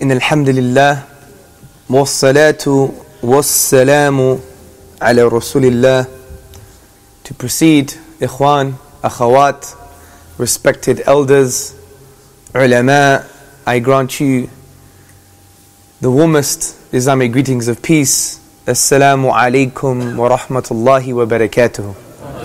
إن الحمد لله والصلاة والسلام على رسول الله. To proceed, Ikhwan, Akhawat, respected elders, ulama, I grant you the warmest Islamic greetings of peace. Assalamu alaikum wa rahmatullahi wa barakatuh.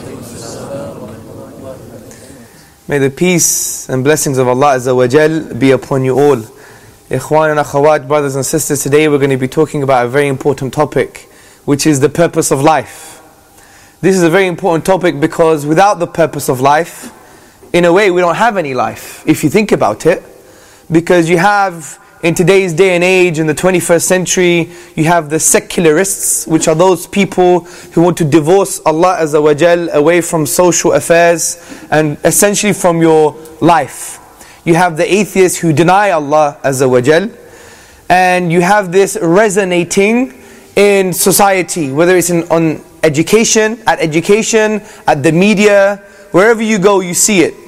May the peace and blessings of Allah Azza wa Jal be upon you all. Ikhwan and Akhawat, brothers and sisters, today we're going to be talking about a very important topic, which is the purpose of life. This is a very important topic because without the purpose of life, in a way we don't have any life, if you think about it. Because you have, in today's day and age, in the 21st century, you have the secularists, which are those people who want to divorce Allah Azza wa Jal away from social affairs and essentially from your life. You have the atheists who deny Allah Azza wa Jal, and you have this resonating in society, whether it's on education, at the media, wherever you go you see it.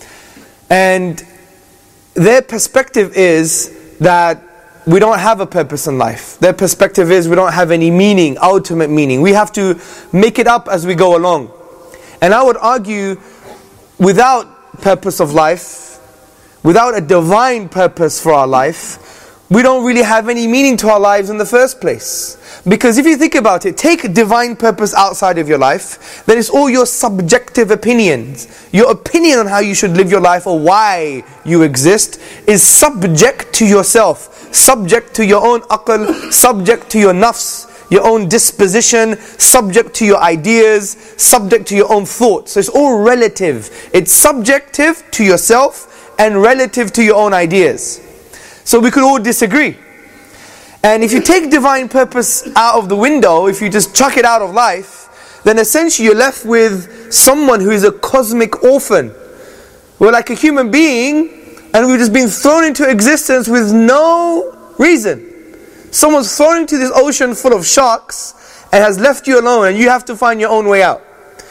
And their perspective is that we don't have a purpose in life. Their perspective is we don't have any meaning, ultimate meaning. We have to make it up as we go along. And I would argue, without purpose of life, without a divine purpose for our life, we don't really have any meaning to our lives in the first place. Because if you think about it, take divine purpose outside of your life, then it's all your subjective opinions. Your opinion on how you should live your life or why you exist is subject to yourself, subject to your own aql, subject to your nafs, your own disposition, subject to your ideas, subject to your own thoughts. So it's all relative. It's subjective to yourself and relative to your own ideas. So we could all disagree. And if you take divine purpose out of the window, if you just chuck it out of life, then essentially you're left with someone who is a cosmic orphan. We're like a human being and we've just been thrown into existence with no reason. Someone's thrown into this ocean full of sharks and has left you alone, and you have to find your own way out.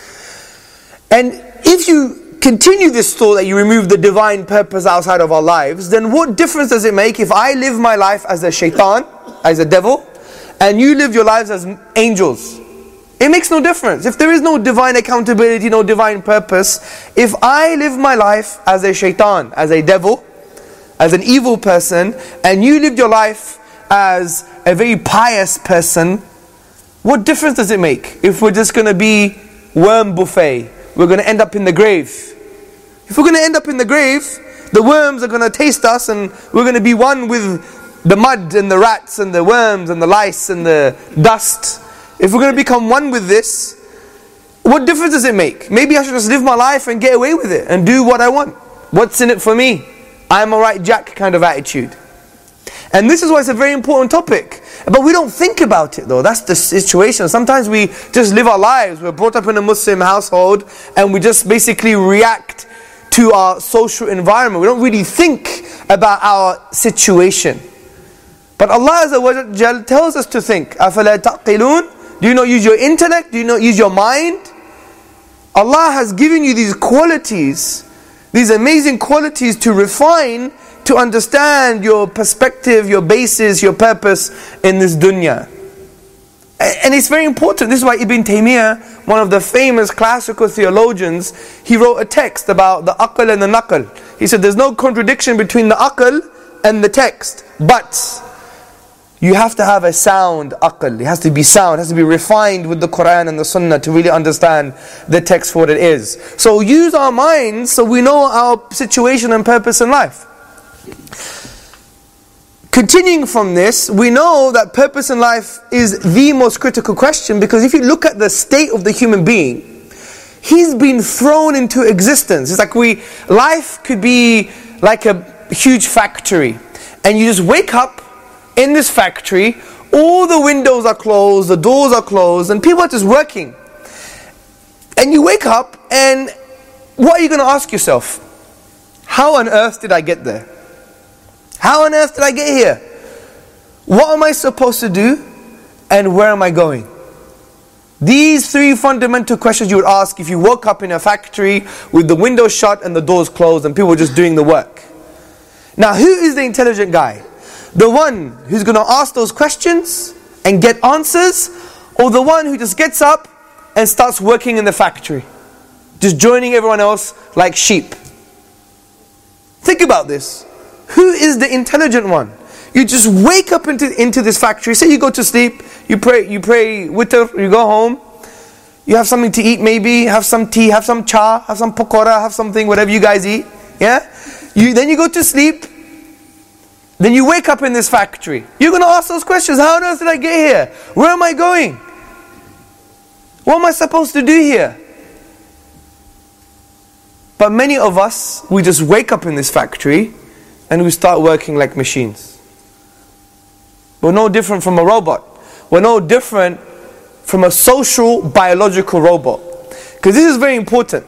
And if you continue this thought that you remove the divine purpose outside of our lives, then what difference does it make if I live my life as a shaitan, as a devil, and you live your lives as angels? It makes no difference. If there is no divine accountability, no divine purpose, if I live my life as a shaitan, as a devil, as an evil person, and you lived your life as a very pious person, what difference does it make if we're just going to be worm buffet? We're going to end up in the grave. If we're going to end up in the grave, the worms are going to taste us and we're going to be one with the mud and the rats and the worms and the lice and the dust. If we're going to become one with this, what difference does it make? Maybe I should just live my life and get away with it and do what I want. What's in it for me? I'm a right Jack kind of attitude. And this is why it's a very important topic. But we don't think about it though. That's the situation. Sometimes we just live our lives. We're brought up in a Muslim household and we just basically react to our social environment. We don't really think about our situation. But Allah Azza wa Jal tells us to think. أَفَلَا تَعْقِلُونَ? Do you not use your intellect? Do you not use your mind? Allah has given you these qualities, these amazing qualities to refine, to understand your perspective, your basis, your purpose in this dunya. And it's very important. This is why Ibn Taymiyyah, one of the famous classical theologians, he wrote a text about the aql and the naql. He said there's no contradiction between the aql and the text, but you have to have a sound aql. It has to be sound, it has to be refined with the Quran and the Sunnah to really understand the text for what it is. So use our minds so we know our situation and purpose in life. Continuing from this, we know that purpose in life is the most critical question, because if you look at the state of the human being, he's been thrown into existence. It's like life could be like a huge factory, and you just wake up in this factory, all the windows are closed, the doors are closed, and people are just working. And you wake up, and what are you going to ask yourself? How on earth did I get there? How on earth did I get here? What am I supposed to do? And where am I going? These three fundamental questions you would ask if you woke up in a factory with the windows shut and the doors closed and people were just doing the work. Now, who is the intelligent guy? The one who's going to ask those questions and get answers, or the one who just gets up and starts working in the factory, just joining everyone else like sheep? Think about this. Who is the intelligent one? You just wake up into this factory. Say you go to sleep, you pray witr, you go home, you have something to eat maybe, have some tea, have some cha, have some pakora, have something, whatever you guys eat. Yeah? Then you go to sleep, then you wake up in this factory. You're going to ask those questions. How on earth did I get here? Where am I going? What am I supposed to do here? But many of us, we just wake up in this factory and we start working like machines. We're no different from a robot. We're no different from a social, biological robot. Because this is very important.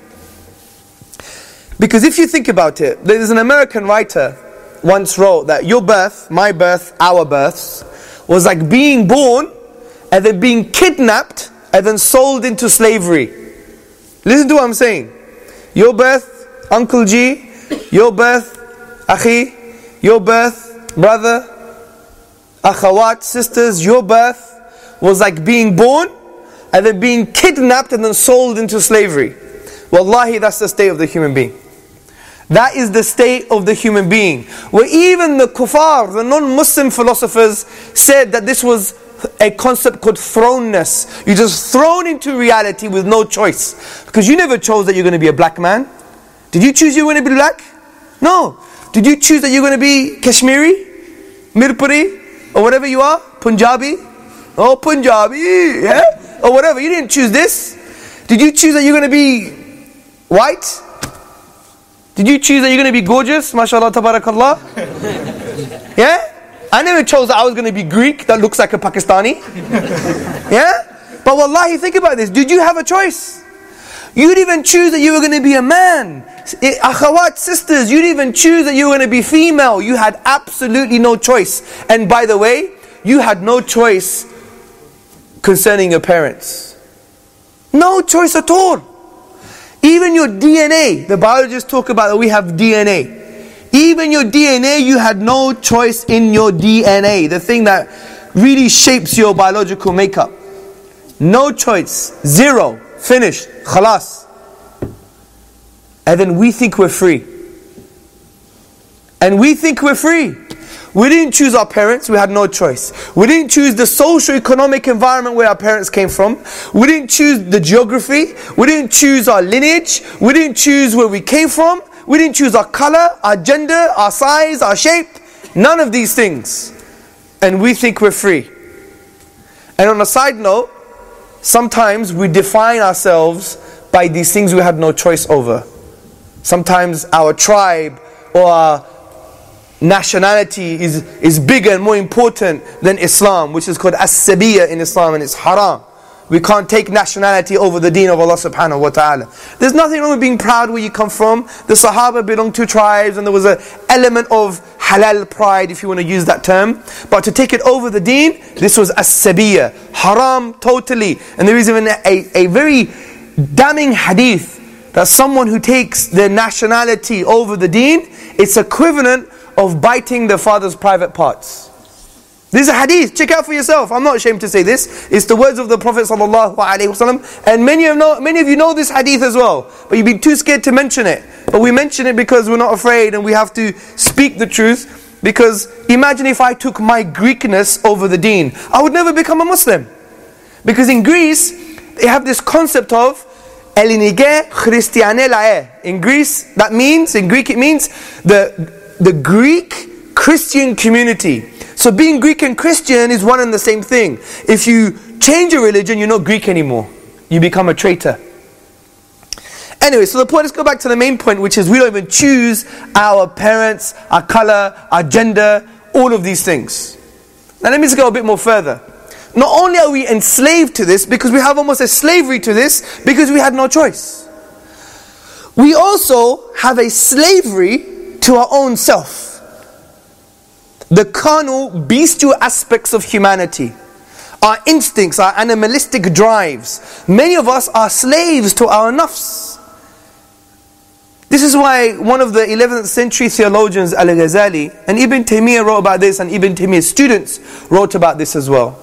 Because if you think about it, there's an American writer once wrote that your birth, my birth, our births, was like being born and then being kidnapped and then sold into slavery. Listen to what I'm saying. Your birth, Uncle G, your birth, Akhi, your birth, brother, Akhawat, sisters, your birth was like being born and then being kidnapped and then sold into slavery. Wallahi, that's the state of the human being. That is the state of the human being. Where even the kuffar, the non-Muslim philosophers, said that this was a concept called thrownness. You're just thrown into reality with no choice. Because you never chose that you're going to be a black man. Did you choose you're going to be black? No. Did you choose that you're going to be Kashmiri? Mirpuri? Or whatever you are? Punjabi? Oh, Punjabi, yeah? Or whatever. You didn't choose this. Did you choose that you're going to be white? Did you choose that you're going to be gorgeous? MashaAllah, tabarakallah. Yeah? I never chose that I was going to be Greek that looks like a Pakistani. Yeah? But wallahi, think about this. Did you have a choice? You didn't even choose that you were going to be a man. Akhawat, sisters, you didn't even choose that you were going to be female. You had absolutely no choice. And by the way, you had no choice concerning your parents. No choice at all. Even your DNA, the biologists talk about that we have DNA. Even your DNA, you had no choice in your DNA, the thing that really shapes your biological makeup. No choice. Zero. Finished. Khalas. And then we think we're free. And we think we're free. We didn't choose our parents, we had no choice. We didn't choose the socio-economic environment where our parents came from. We didn't choose the geography. We didn't choose our lineage. We didn't choose where we came from. We didn't choose our color, our gender, our size, our shape. None of these things. And we think we're free. And on a side note, sometimes we define ourselves by these things we had no choice over. Sometimes our tribe or our nationality is bigger and more important than Islam, which is called as-sabiyya in Islam, and it's haram. We can't take nationality over the deen of Allah subhanahu wa ta'ala. There's nothing wrong with being proud where you come from. The Sahaba belonged to tribes and there was an element of halal pride, if you want to use that term. But to take it over the deen, this was as-sabiyya. Haram totally. And there is even a very damning hadith that someone who takes their nationality over the deen, it's equivalent of biting their father's private parts. This is a hadith, check out for yourself. I'm not ashamed to say this. It's the words of the Prophet ﷺ. And many of you know this hadith as well, but you've been too scared to mention it. But we mention it because we're not afraid and we have to speak the truth. Because imagine if I took my Greekness over the deen, I would never become a Muslim. Because in Greece, they have this concept of Elinige Christiane Lae. In Greece, in Greek it means the Greek Christian community. So being Greek and Christian is one and the same thing. If you change your religion, you're not Greek anymore. You become a traitor. Anyway, so let's go back to the main point, which is we don't even choose our parents, our color, our gender, all of these things. Now let me just go a bit more further. Not only are we enslaved to this, because we have almost a slavery to this, because we had no choice. We also have a slavery to our own self. The carnal, bestial aspects of humanity. Our instincts, our animalistic drives. Many of us are slaves to our nafs. This is why one of the 11th century theologians, Al-Ghazali, and Ibn Taymiyyah wrote about this, and Ibn Taymiyyah's students wrote about this as well.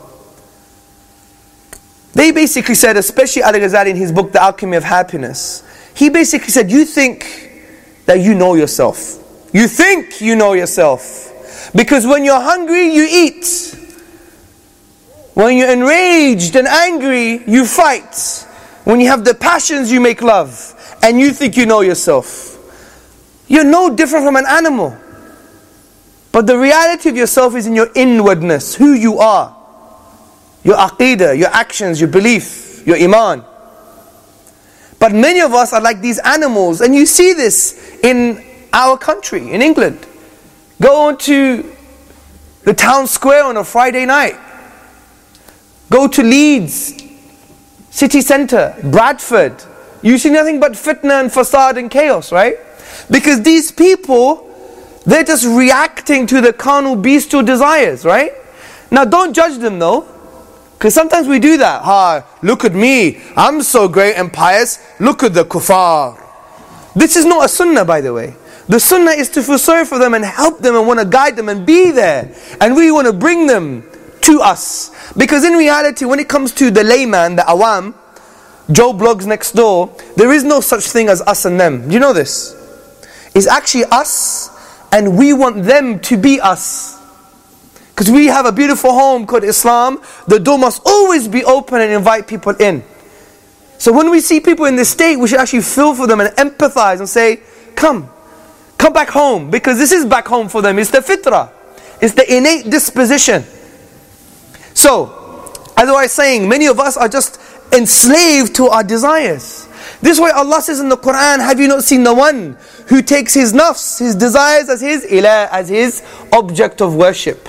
They basically said, especially Al-Ghazali in his book, The Alchemy of Happiness, he basically said, you think that you know yourself. You think you know yourself. Because when you're hungry, you eat. When you're enraged and angry, you fight. When you have the passions, you make love. And you think you know yourself. You're no different from an animal. But the reality of yourself is in your inwardness, who you are. Your aqeedah, your actions, your belief, your iman. But many of us are like these animals, and you see this in our country, in England. Go on to the town square on a Friday night. Go to Leeds, city centre, Bradford. You see nothing but fitna and fasad and chaos, right? Because these people, they're just reacting to the carnal bestial desires, right? Now don't judge them though. Because sometimes we do that. Look at me, I'm so great and pious. Look at the kuffar. This is not a sunnah, by the way. The sunnah is to feel sorry for them and help them and want to guide them and be there. And we want to bring them to us. Because in reality, when it comes to the layman, the awam, Joe Bloggs next door, there is no such thing as us and them. Do you know this? It's actually us, and we want them to be us. Because we have a beautiful home called Islam, the door must always be open and invite people in. So when we see people in this state, we should actually feel for them and empathize and say, come back home. Because this is back home for them. It's the fitrah. It's the innate disposition. So, as I was saying, many of us are just enslaved to our desires. This is why Allah says in the Quran, have you not seen the one who takes his nafs, his desires as his ilah, as his object of worship?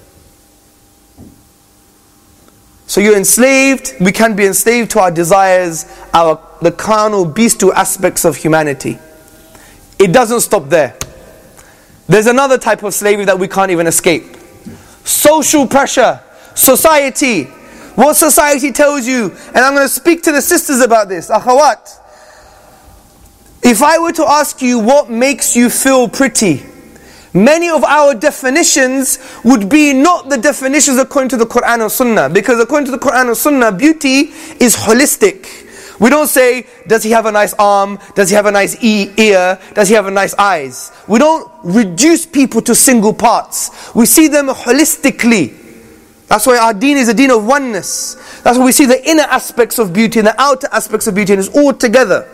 So you're enslaved, we can be enslaved to our desires, the carnal, bestial aspects of humanity. It doesn't stop there. There's another type of slavery that we can't even escape. Social pressure, society. What society tells you, and I'm going to speak to the sisters about this, akhawat. If I were to ask you what makes you feel pretty, many of our definitions would be not the definitions according to the Quran and Sunnah. Because according to the Quran and Sunnah, beauty is holistic. We don't say, does he have a nice arm? Does he have a nice ear? Does he have a nice eyes? We don't reduce people to single parts. We see them holistically. That's why our deen is a deen of oneness. That's why we see the inner aspects of beauty and the outer aspects of beauty, and it's all together.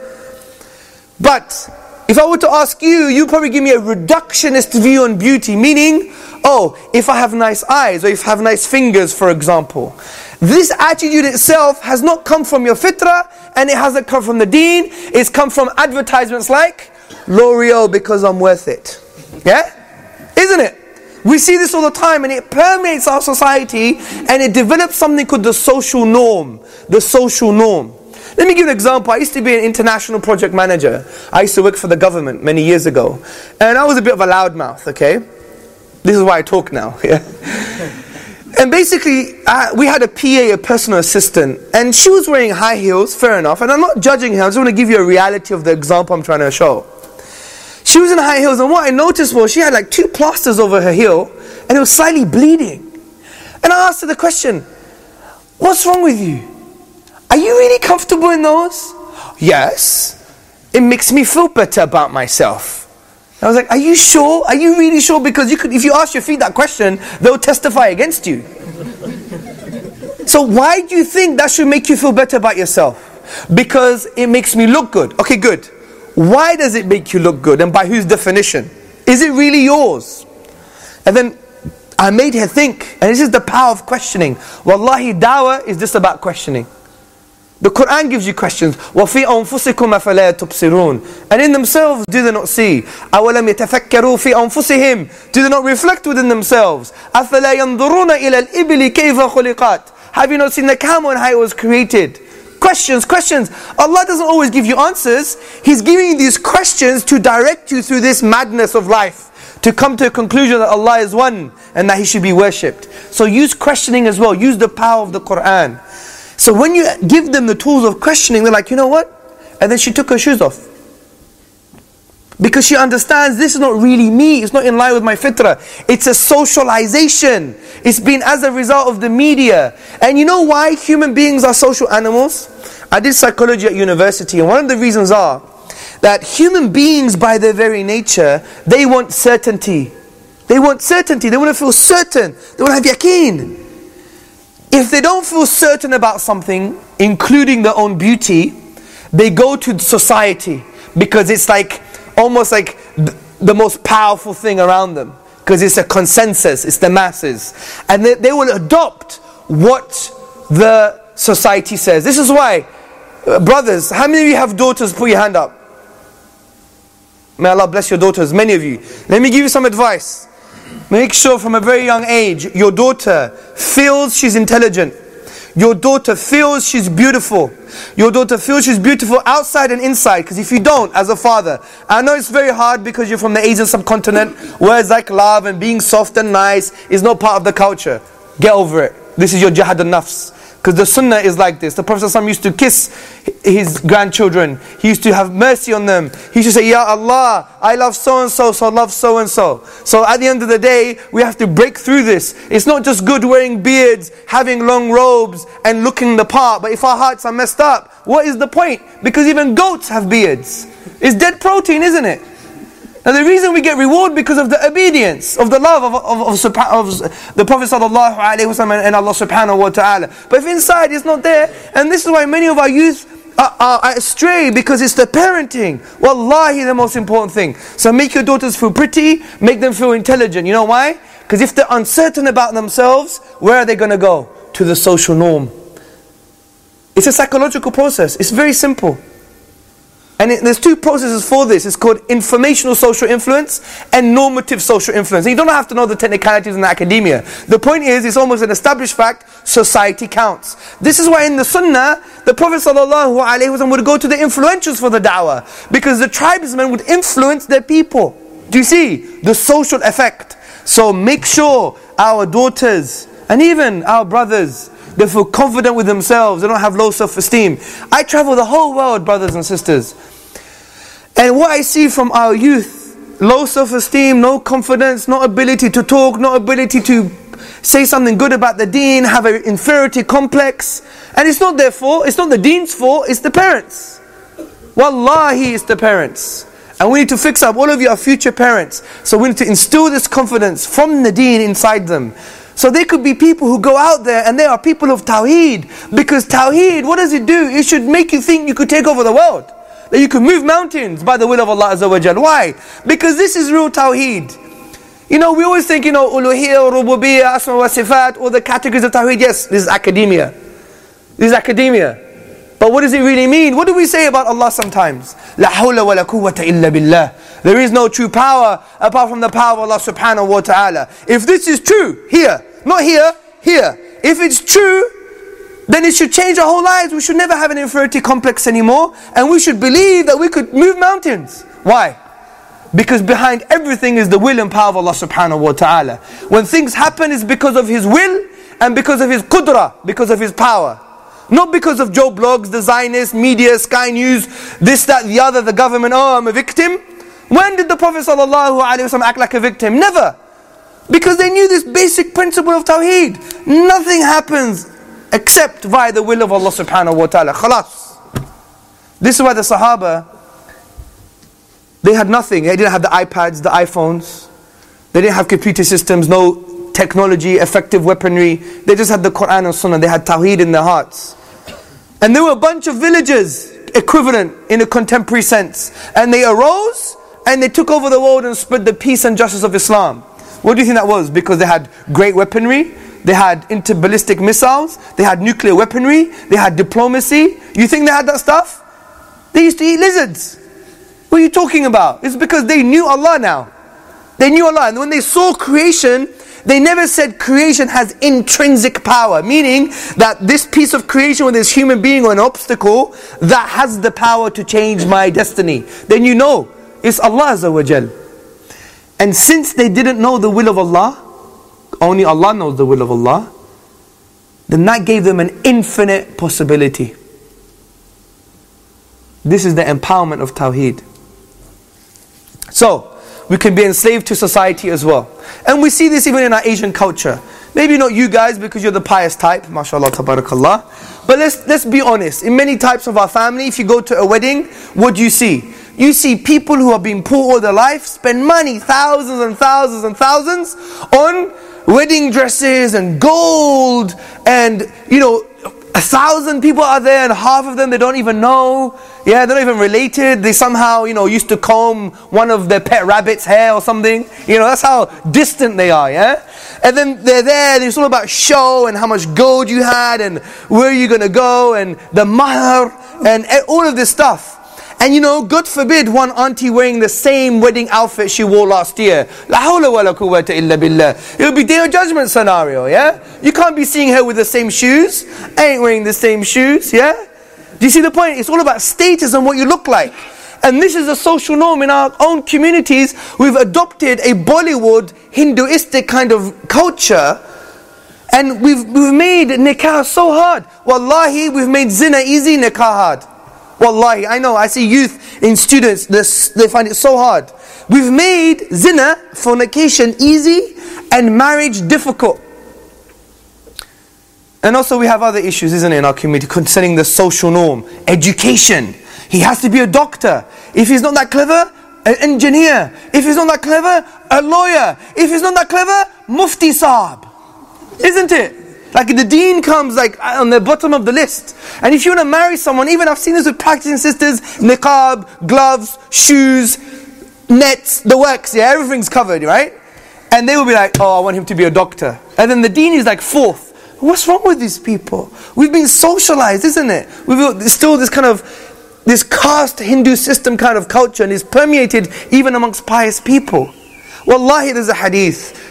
But if I were to ask you, you probably give me a reductionist view on beauty, meaning, if I have nice eyes, or if I have nice fingers, for example. This attitude itself has not come from your fitrah, and it hasn't come from the deen. It's come from advertisements like L'Oreal because I'm worth it. Yeah? Isn't it? We see this all the time, and it permeates our society, and it develops something called the social norm. The social norm. Let me give an example. I used to be an international project manager. I used to work for the government many years ago. And I was a bit of a loudmouth, okay? This is why I talk now, yeah? And basically, we had a PA, a personal assistant, and she was wearing high heels, fair enough. And I'm not judging her, I just want to give you a reality of the example I'm trying to show. She was in high heels, and what I noticed was she had like 2 plasters over her heel, and it was slightly bleeding. And I asked her the question, what's wrong with you? Are you really comfortable in those? Yes. It makes me feel better about myself. I was like, are you sure? Are you really sure? Because if you ask your feet that question, they'll testify against you. So why do you think that should make you feel better about yourself? Because it makes me look good. Okay, good. Why does it make you look good, and by whose definition? Is it really yours? And then I made her think, and this is the power of questioning. Wallahi, dawah is just about questioning. The Quran gives you questions. وَفِي أَنفُسِكُمْ أَفَلَا تُبْصِرُونَ. And in themselves, do they not see? أَوَلَمْ يَتَفَكَّرُوا فِي أَنفُسِهِمْ. Do they not reflect within themselves? أَفَلَا يَنْظُرُونَ إِلَى الْإِبِلِ كَيْفَ خُلِقَتْ. Have you not seen the camel and how it was created? Questions. Allah doesn't always give you answers. He's giving you these questions to direct you through this madness of life, to come to a conclusion that Allah is one and that He should be worshipped. So use questioning as well. Use the power of the Quran. So when you give them the tools of questioning, they're like, you know what? And then she took her shoes off. Because she understands this is not really me, it's not in line with my fitrah. It's a socialization. It's been as a result of the media. And you know why human beings are social animals? I did psychology at university, and one of the reasons are that human beings by their very nature, they want certainty. They want certainty, they want to feel certain, they want to have yaqeen. If they don't feel certain about something, including their own beauty, they go to society, because it's like almost like the most powerful thing around them, because it's a consensus, it's the masses, and they will adopt what the society says. This is why, brothers, how many of you have daughters? Put your hand up. May Allah bless your daughters, many of you. Let me give you some advice. Make sure from a very young age your daughter feels she's intelligent. Your daughter feels she's beautiful. Your daughter feels she's beautiful outside and inside. Because if you don't, as a father, I know it's very hard because you're from the Asian subcontinent, where it's like love and being soft and nice is not part of the culture. Get over it. This is your jihad al-nafs. Because the sunnah is like this. The Prophet ﷺ used to kiss his grandchildren. He used to have mercy on them. He used to say, Ya Allah, I love so-and-so, so love so-and-so. So at the end of the day, we have to break through this. It's not just good wearing beards, having long robes, and looking the part. But if our hearts are messed up, what is the point? Because even goats have beards. It's dead protein, isn't it? Now the reason we get reward because of the obedience, of the love of the Prophet sallallahu alaihi wasallam and Allah subhanahu wa ta'ala. But if inside it's not there, and this is why many of our youth are astray, because it's the parenting. Wallahi, the most important thing. So make your daughters feel pretty, make them feel intelligent. You know why? Because if they're uncertain about themselves, where are they going to go? To the social norm. It's a psychological process. It's very simple. And there's two processes for this. It's called informational social influence and normative social influence. And you don't have to know the technicalities in the academia. The point is, it's almost an established fact, society counts. This is why in the sunnah, the Prophet ﷺ would go to the influentials for the da'wah. Because the tribesmen would influence their people. Do you see? The social effect. So make sure our daughters, and even our brothers, they feel confident with themselves. They don't have low self-esteem. I travel the whole world, brothers and sisters. And what I see from our youth, low self-esteem, no confidence, no ability to talk, no ability to say something good about the deen, have an inferiority complex. And it's not their fault, it's not the deen's fault, it's the parents. Wallahi, it's the parents. And we need to fix up. All of you are future parents. So we need to instill this confidence from the deen inside them. So they could be people who go out there and they are people of Tawheed. Because Tawheed, what does it do? It should make you think you could take over the world. That you could move mountains by the will of Allah Azza wa Jal. Why? Because this is real Tawheed. You know, we always think, uluhiyya, rububiyyah, asma wa sifat, all the categories of Tawheed. Yes, this is academia. This is academia. But what does it really mean? What do we say about Allah sometimes? La hawla wa la quwwata illa billah. There is no true power apart from the power of Allah subhanahu wa ta'ala. If this is true, here, not here, here. If it's true, then it should change our whole lives. We should never have an inferiority complex anymore. And we should believe that we could move mountains. Why? Because behind everything is the will and power of Allah subhanahu wa ta'ala. When things happen, it's because of His will and because of His qudra, because of His power. Not because of Joe Blogs, the Zionists, media, Sky News, this, that, the other, the government, oh, I'm a victim. When did the Prophet ﷺ act like a victim? Never. Because they knew this basic principle of Tawheed. Nothing happens except via the will of Allah subhanahu wa ta'ala. Khalas. This is why the Sahaba, they had nothing. They didn't have the iPads, the iPhones. They didn't have computer systems, no technology, effective weaponry. They just had the Quran and Sunnah. They had Tawheed in their hearts. And there were a bunch of villages, equivalent in a contemporary sense. And they arose and they took over the world and spread the peace and justice of Islam. What do you think that was? Because they had great weaponry, they had interballistic missiles, they had nuclear weaponry, they had diplomacy. You think they had that stuff? They used to eat lizards. What are you talking about? It's because they knew Allah now. They knew Allah. And when they saw creation, they never said creation has intrinsic power. Meaning that this piece of creation with this human being or an obstacle, that has the power to change my destiny. Then you know, it's Allah Azza wa Jal. And since they didn't know the will of Allah, only Allah knows the will of Allah, then that gave them an infinite possibility. This is the empowerment of Tawheed. So, we can be enslaved to society as well. And we see this even in our Asian culture. Maybe not you guys because you're the pious type, mashallah, tabarakallah. But let's be honest. In many types of our family, if you go to a wedding, what do you see? You see people who have been poor all their life spend money, thousands and thousands and thousands on wedding dresses and gold, and 1,000 people are there and half of them they don't even know. Yeah, they're not even related. They somehow, used to comb one of their pet rabbit's hair or something. That's how distant they are, yeah? And then they're there, and it's all about show and how much gold you had and where you're going to go and the mahr and all of this stuff. And God forbid one auntie wearing the same wedding outfit she wore last year. La hawla wa la quwwata illa billah. It will be Day of Judgment scenario, yeah? You can't be seeing her with the same shoes. I ain't wearing the same shoes, yeah? Do you see the point? It's all about status and what you look like. And this is a social norm in our own communities. We've adopted a Bollywood, Hinduistic kind of culture. And we've made nikah so hard. Wallahi, we've made zina easy, nikah hard. Wallahi, I know, I see youth in students, they find it so hard. We've made zina, fornication, easy and marriage difficult. And also we have other issues, isn't it, in our community concerning the social norm. Education. He has to be a doctor. If he's not that clever, an engineer. If he's not that clever, a lawyer. If he's not that clever, mufti saab. Isn't it? Like the deen comes on the bottom of the list. And if you want to marry someone, even I've seen this with practicing sisters, niqab, gloves, shoes, nets, the works, yeah, everything's covered, right? And they will be like, oh, I want him to be a doctor. And then the deen is like fourth. What's wrong with these people? We've been socialized, isn't it? There's still this kind of, this caste Hindu system kind of culture, and it's permeated even amongst pious people. Wallahi, there's a hadith,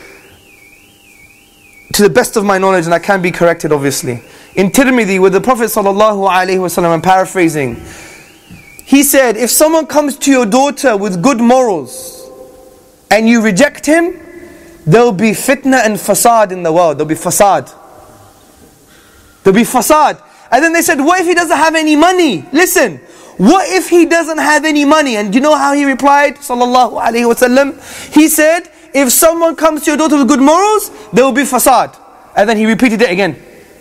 to the best of my knowledge, and I can be corrected obviously, in Tirmidhi, where the Prophet ﷺ, I'm paraphrasing, he said, if someone comes to your daughter with good morals and you reject him, there'll be fitna and fasad in the world. There'll be fasad. There'll be fasad. And then they said, what if he doesn't have any money? Listen, what if he doesn't have any money? And do you know how he replied? Sallallahu alaihi wasallam. He said, if someone comes to your daughter with good morals, there will be fasad. And then he repeated it again.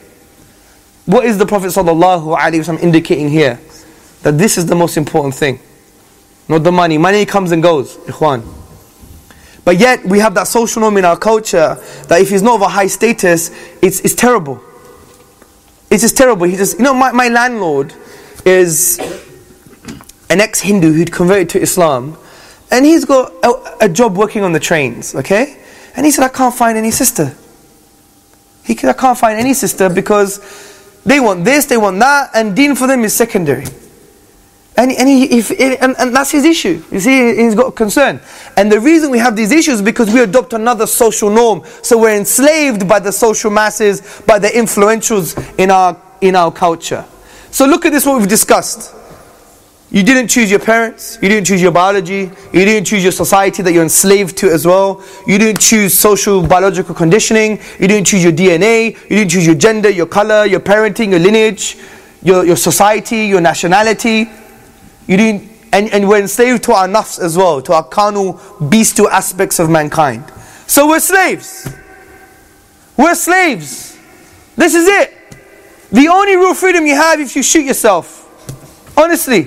What is the Prophet sallallahu alaihi wasallam indicating here? That this is the most important thing. Not the money. Money comes and goes, ikhwan. But yet we have that social norm in our culture that if he's not of a high status, it's terrible. It's just terrible. He just, my landlord is an ex-Hindu who'd converted to Islam, and he's got a job working on the trains, okay? And he said, I can't find any sister. I can't find any sister because they want this, they want that, and deen for them is secondary. And that's his issue. You see, he's got a concern. And the reason we have these issues is because we adopt another social norm. So we're enslaved by the social masses, by the influentials in our culture. So look at this, what we've discussed. You didn't choose your parents, you didn't choose your biology, you didn't choose your society that you're enslaved to as well. You didn't choose social biological conditioning, you didn't choose your DNA, you didn't choose your gender, your color, your parenting, your lineage, your society, your nationality. You didn't, and we're enslaved to our nafs as well, to our carnal, bestial aspects of mankind. So we're slaves. We're slaves. This is it. The only real freedom you have if you shoot yourself. Honestly,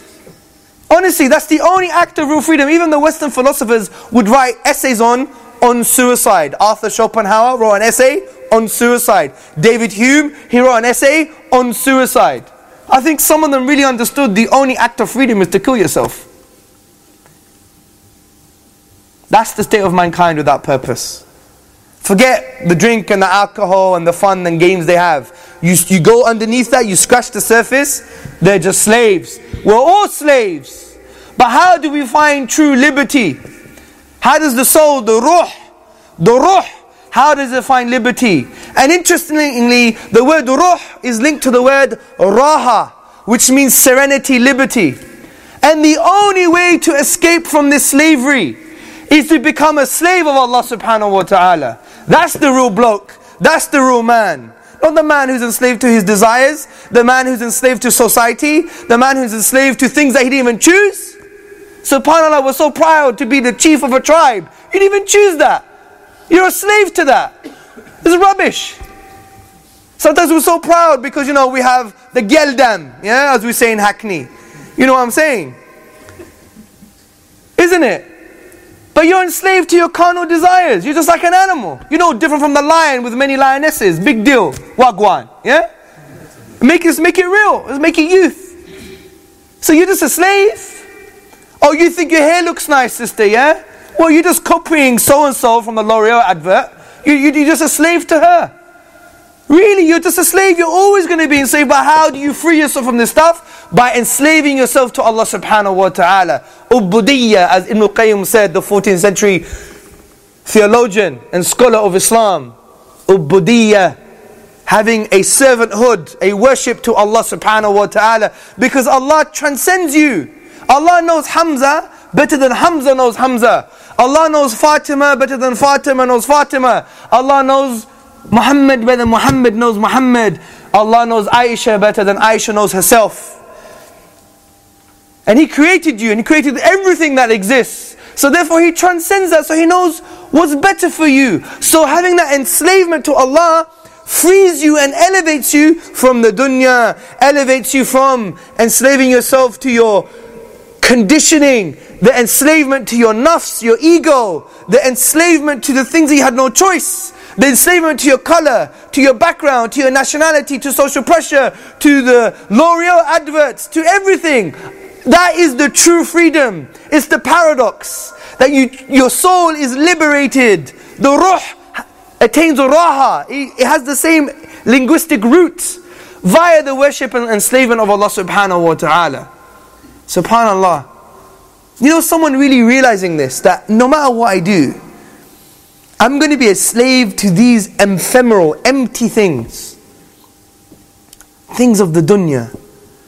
that's the only act of real freedom. Even the Western philosophers would write essays on suicide. Arthur Schopenhauer wrote an essay on suicide. David Hume, he wrote an essay on suicide. I think some of them really understood the only act of freedom is to kill yourself. That's the state of mankind without purpose. Forget the drink and the alcohol and the fun and games they have. You go underneath that, you scratch the surface, they're just slaves. We're all slaves. But how do we find true liberty? How does the soul, the ruh, how does it find liberty? And interestingly, the word ruh is linked to the word raha, which means serenity, liberty. And the only way to escape from this slavery is to become a slave of Allah subhanahu wa ta'ala. That's the real bloke. That's the real man. Not the man who's enslaved to his desires, the man who's enslaved to society, the man who's enslaved to things that he didn't even choose. SubhanAllah, were so proud to be the chief of a tribe. You didn't even choose that. You're a slave to that. This is rubbish. Sometimes we're so proud because, we have the geldam, as we say in Hackney. You know what I'm saying? Isn't it? But you're enslaved to your carnal desires. You're just like an animal. Different from the lion with many lionesses. Big deal. Wagwan. Yeah? Make it real. Let's make it youth. So you're just a slave? Oh, you think your hair looks nice, sister, yeah? Well, you're just copying so-and-so from the L'Oreal advert. You're just a slave to her. Really, you're just a slave. You're always going to be enslaved. But how do you free yourself from this stuff? By enslaving yourself to Allah subhanahu wa ta'ala. Ubudiyya, as Ibn Qayyim said, the 14th century theologian and scholar of Islam. Ubudiyya, having a servanthood, a worship to Allah subhanahu wa ta'ala. Because Allah transcends you. Allah knows Hamza better than Hamza knows Hamza. Allah knows Fatima better than Fatima knows Fatima. Allah knows Muhammad better than Muhammad knows Muhammad. Allah knows Aisha better than Aisha knows herself. And He created you and He created everything that exists. So therefore He transcends that, so He knows what's better for you. So having that enslavement to Allah frees you and elevates you from the dunya, elevates you from enslaving yourself to your conditioning, the enslavement to your nafs, your ego, the enslavement to the things that you had no choice, the enslavement to your color, to your background, to your nationality, to social pressure, to the L'Oreal adverts, to everything. That is the true freedom. It's the paradox that your soul is liberated. The ruh attains raha. It has the same linguistic roots via the worship and enslavement of Allah subhanahu wa ta'ala. SubhanAllah. Someone really realizing this, that no matter what I do, I'm going to be a slave to these ephemeral, empty things. Things of the dunya.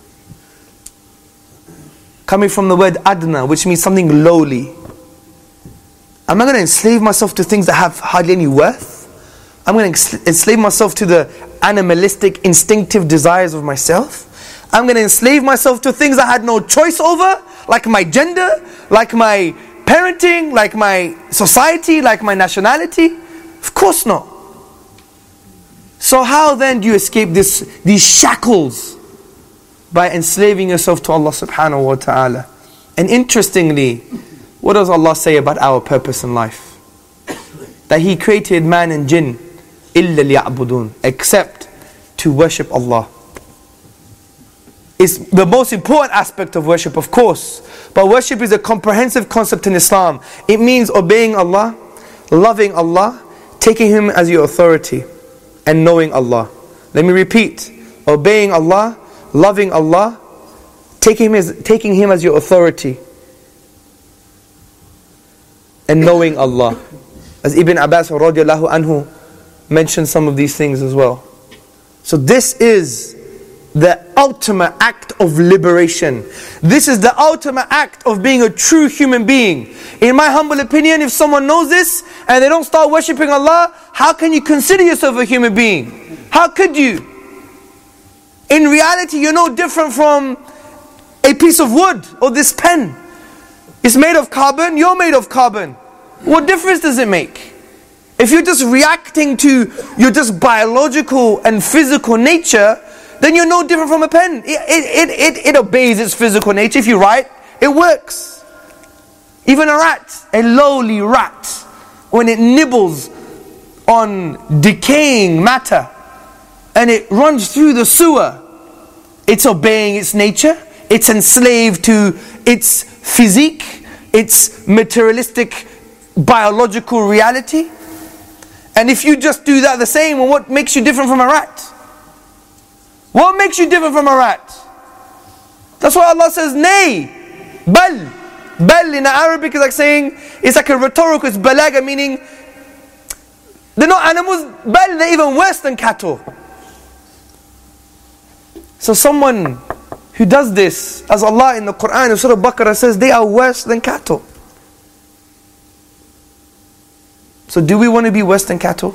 Coming from the word adna, which means something lowly. Am I going to enslave myself to things that have hardly any worth? I'm going to enslave myself to the animalistic, instinctive desires of myself? I'm going to enslave myself to things I had no choice over, like my gender, like my parenting, like my society, like my nationality? Of course not. So how then do you escape these shackles? By enslaving yourself to Allah subhanahu wa ta'ala. And interestingly, what does Allah say about our purpose in life? That He created man and jinn إِلَّا لِيَعْبُدُونَ, except to worship Allah. It's the most important aspect of worship, of course. But worship is a comprehensive concept in Islam. It means obeying Allah, loving Allah, taking Him as your authority, and knowing Allah. Let me repeat. Obeying Allah, loving Allah, taking Him as your authority, and knowing Allah. As Ibn Abbas radiallahu anhu mentioned some of these things as well. So this is the ultimate act of liberation. This is the ultimate act of being a true human being. In my humble opinion, if someone knows this and they don't start worshipping Allah, how can you consider yourself a human being? How could you? In reality, you're no different from a piece of wood or this pen. It's made of carbon, you're made of carbon. What difference does it make? If you're just reacting to your just biological and physical nature, then you're no different from a pen. It obeys its physical nature. If you write, it works. Even a rat, a lowly rat, when it nibbles on decaying matter and it runs through the sewer, it's obeying its nature. It's enslaved to its physique, its materialistic biological reality. And if you just do that the same, well, what makes you different from a rat? What makes you different from a rat? That's why Allah says, nay, bal. Bal in Arabic is like saying, it's like a rhetorical, it's balaga, meaning they're not animals, bal, they're even worse than cattle. So someone who does this, as Allah in the Quran in Surah Baqarah says, they are worse than cattle. So do we want to be worse than cattle?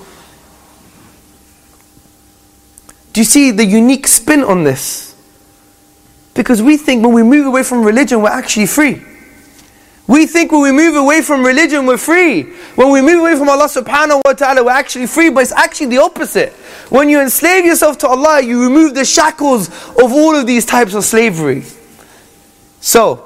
Do you see the unique spin on this? Because we think when we move away from religion, we're actually free. We think when we move away from religion, we're free. When we move away from Allah subhanahu wa ta'ala, we're actually free, but it's actually the opposite. When you enslave yourself to Allah, you remove the shackles of all of these types of slavery. So,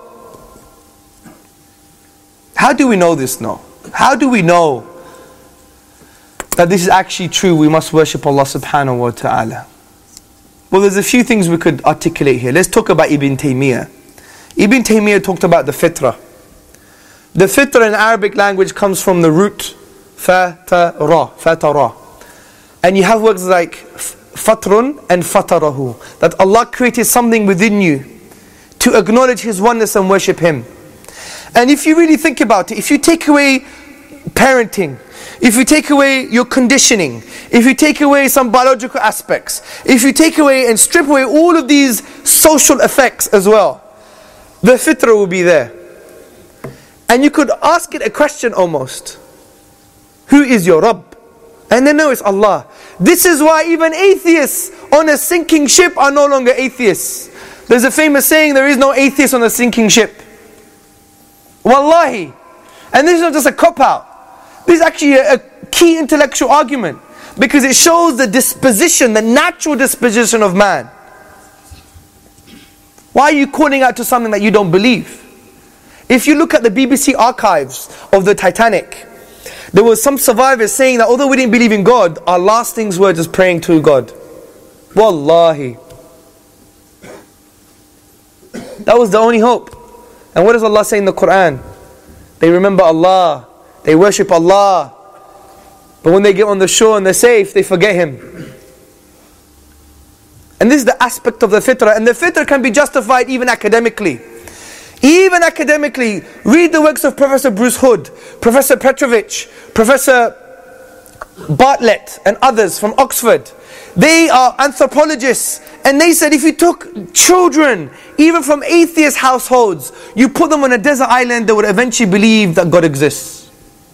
how do we know this now? How do we know that this is actually true? We must worship Allah subhanahu wa ta'ala. Well, there's a few things we could articulate here. Let's talk about Ibn Taymiyyah. Ibn Taymiyyah talked about the fitrah. The fitrah in Arabic language comes from the root fatara. And you have words like fatrun and fatarahu. That Allah created something within you to acknowledge His oneness and worship Him. And if you really think about it, if you take away parenting, if you take away your conditioning, if you take away some biological aspects, if you take away and strip away all of these social effects as well, the fitrah will be there. And you could ask it a question almost. Who is your Rabb? And they know it's Allah. This is why even atheists on a sinking ship are no longer atheists. There's a famous saying, there is no atheist on a sinking ship. Wallahi. And this is not just a cop-out. This is actually a key intellectual argument. Because it shows the disposition, the natural disposition of man. Why are you calling out to something that you don't believe? If you look at the BBC archives of the Titanic, there were some survivors saying that although we didn't believe in God, our last things were just praying to God. Wallahi. That was the only hope. And what does Allah say in the Quran? They remember Allah. They worship Allah. But when they get on the shore and they're safe, they forget Him. And this is the aspect of the fitrah. And the fitrah can be justified even academically. Even academically, read the works of Professor Bruce Hood, Professor Petrovich, Professor Bartlett and others from Oxford. They are anthropologists, and they said if you took children, even from atheist households, you put them on a desert island, they would eventually believe that God exists.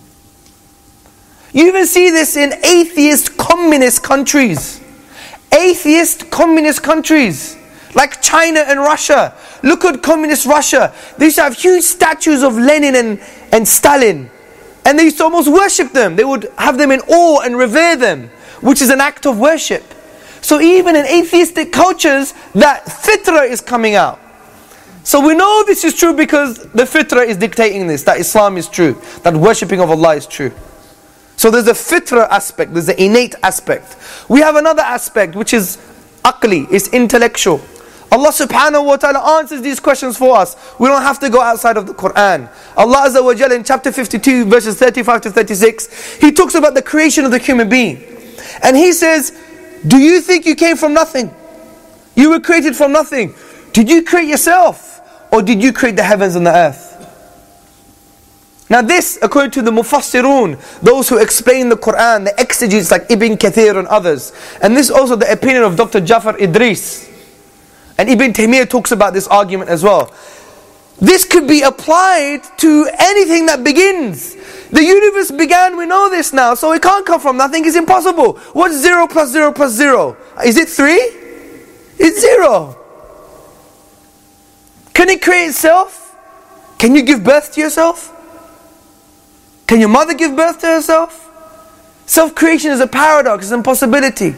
You even see this in atheist communist countries. Atheist communist countries. Like China and Russia. Look at communist Russia. They used to have huge statues of Lenin and Stalin. And they used to almost worship them. They would have them in awe and revere them, which is an act of worship. So even in atheistic cultures, that fitrah is coming out. So we know this is true because the fitrah is dictating this, that Islam is true, that worshipping of Allah is true. So there's a fitrah aspect, there's an innate aspect. We have another aspect which is aqli, it's intellectual. Allah subhanahu wa ta'ala answers these questions for us. We don't have to go outside of the Quran. Allah Azza wa Jalla in chapter 52 verses 35 to 36, He talks about the creation of the human being. And He says, do you think you came from nothing? You were created from nothing. Did you create yourself? Or did you create the heavens and the earth? Now this, according to the Mufassirun, those who explain the Quran, the exegetes like Ibn Kathir and others. And this is also the opinion of Dr. Jafar Idris. And Ibn Taymiyyah talks about this argument as well. This could be applied to anything that begins. The universe began, we know this now, so it can't come from nothing, it's impossible. What's 0 plus 0 plus 0? Is it 3? It's 0. Can it create itself? Can you give birth to yourself? Can your mother give birth to herself? Self-creation is a paradox, it's an impossibility.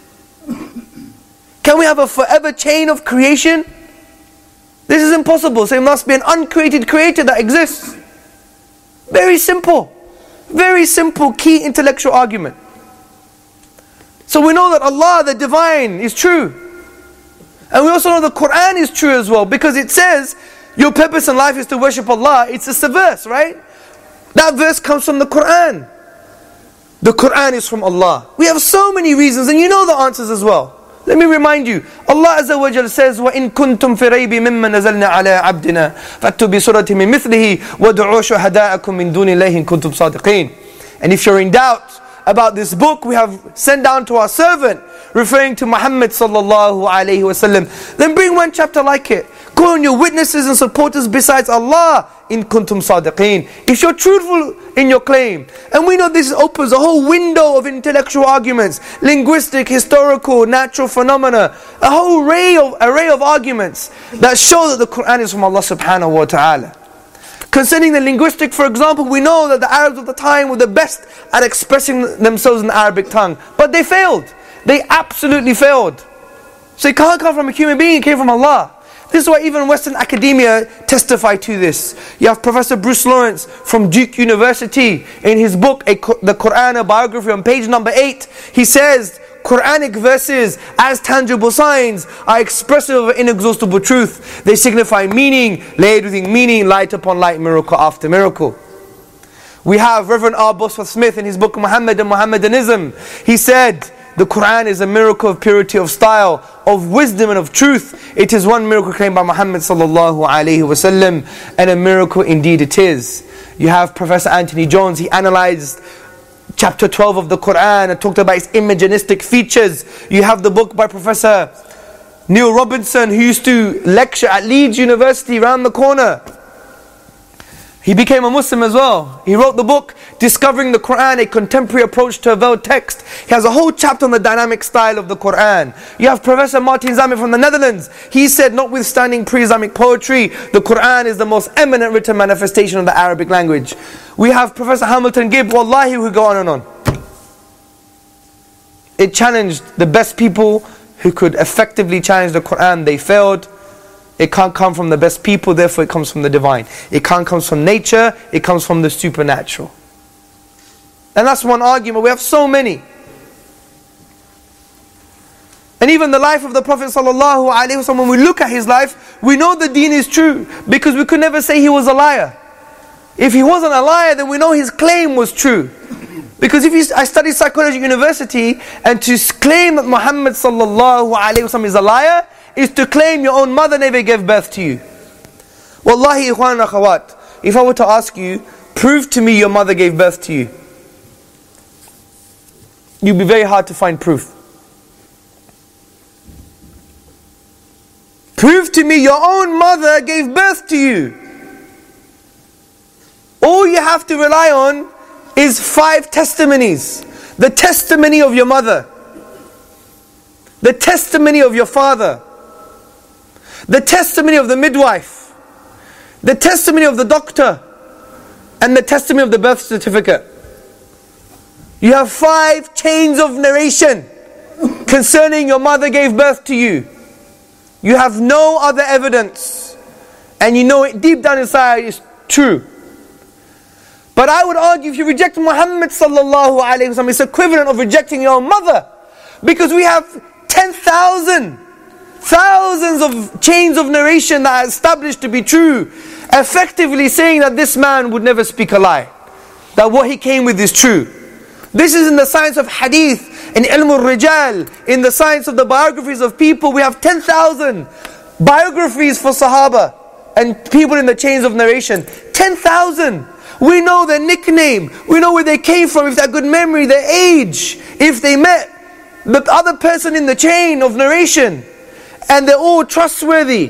Can we have a forever chain of creation? This is impossible. So it must be an uncreated creator that exists. Very simple. Very simple key intellectual argument. So we know that Allah, the divine, is true. And we also know the Quran is true as well. Because it says, your purpose in life is to worship Allah. It's a verse, right? That verse comes from the Quran. The Quran is from Allah. We have so many reasons, and you know the answers as well. Let me remind you, Allah Azza wa Jalla says, وَإِن كُنْتُمْ فِي رَيْبٍ مِمَّا نَزَلْنَا عَلَىٰ عَبْدِنَا فَأْتُوا بِسُورَةٍ مِّن مِثْلِهِ وَادْعُوا شُهَدَاءَكُم مِّن دُونِ اللَّهِ إِن كُنْتُمْ صَادِقِينَ. And if you're in doubt about this book we have sent down to our servant, referring to Muhammad sallallahu alayhi wasallam, then bring one chapter like it. Call on your witnesses and supporters besides Allah, in kuntum sadiqeen, if you're truthful in your claim. And we know this opens a whole window of intellectual arguments, linguistic, historical, natural phenomena, a whole array of arguments that show that the Quran is from Allah subhanahu wa ta'ala. Concerning the linguistic, for example, we know that the Arabs of the time were the best at expressing themselves in the Arabic tongue. But they failed. They absolutely failed. So it can't come from a human being, it came from Allah. This is why even Western academia testify to this. You have Professor Bruce Lawrence from Duke University in his book, The Quran, a Biography, on page number 8. He says, Quranic verses as tangible signs are expressive of inexhaustible truth. They signify meaning, layered within meaning, light upon light, miracle after miracle. We have Reverend R. Bosworth Smith in his book Muhammad and Mohammedanism. He said, the Quran is a miracle of purity of style, of wisdom and of truth. It is one miracle claimed by Muhammad sallallahu alaihi wasallam, and a miracle indeed it is. You have Professor Anthony Jones. He analyzed chapter 12 of the Quran and talked about its imaginistic features. You have the book by Professor Neil Robinson, who used to lecture at Leeds University around the corner. He became a Muslim as well. He wrote the book, Discovering the Quran, a Contemporary Approach to a Veiled Text. He has a whole chapter on the dynamic style of the Quran. You have Professor Martin Zamir from the Netherlands. He said, notwithstanding pre-Islamic poetry, the Quran is the most eminent written manifestation of the Arabic language. We have Professor Hamilton Gibb, wallahi, who go on and on. It challenged the best people who could effectively challenge the Quran. They failed. It can't come from the best people, therefore it comes from the divine. It can't come from nature, it comes from the supernatural. And that's one argument. We have so many. And even the life of the Prophet ﷺ, when we look at his life, we know the deen is true, because we could never say he was a liar. If he wasn't a liar, then we know his claim was true. Because I studied psychology at university, and to claim that Muhammad ﷺ is a liar is to claim your own mother never gave birth to you. Wallahi, ikhwan and akhawat, if I were to ask you, prove to me your mother gave birth to you, you'd be very hard to find proof. Prove to me your own mother gave birth to you. All you have to rely on is 5 testimonies. The testimony of your mother, the testimony of your father, the testimony of the midwife, the testimony of the doctor, and the testimony of the birth certificate. You have 5 chains of narration concerning your mother gave birth to you. You have no other evidence, and you know it deep down inside is true. But I would argue, if you reject Muhammad sallallahu alaihi wasallam, it's equivalent of rejecting your own mother, because we have 10,000 thousands of chains of narration that are established to be true, effectively saying that this man would never speak a lie, that what he came with is true. This is in the science of hadith, in ilm al-rijal, in the science of the biographies of people. We have 10,000 biographies for Sahaba and people in the chains of narration. 10,000. We know their nickname, we know where they came from, if they have good memory, their age, if they met the other person in the chain of narration, and they're all trustworthy.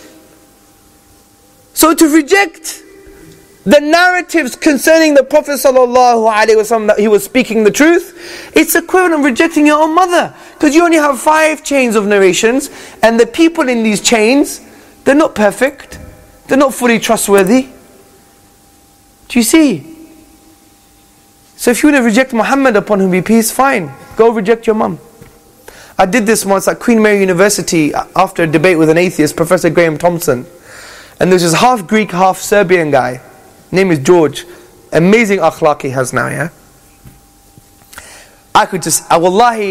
So to reject the narratives concerning the Prophet ﷺ that he was speaking the truth, it's equivalent of rejecting your own mother, because you only have 5 chains of narrations, and the people in these chains, they're not perfect, they're not fully trustworthy. Do you see? So if you want to reject Muhammad, upon whom be peace, fine, go reject your mum. I did this once at Queen Mary University after a debate with an atheist, Professor Graham Thompson. And there's this half Greek, half Serbian guy. Name is George. Amazing akhlaq he has now, yeah? I could just, wallahi.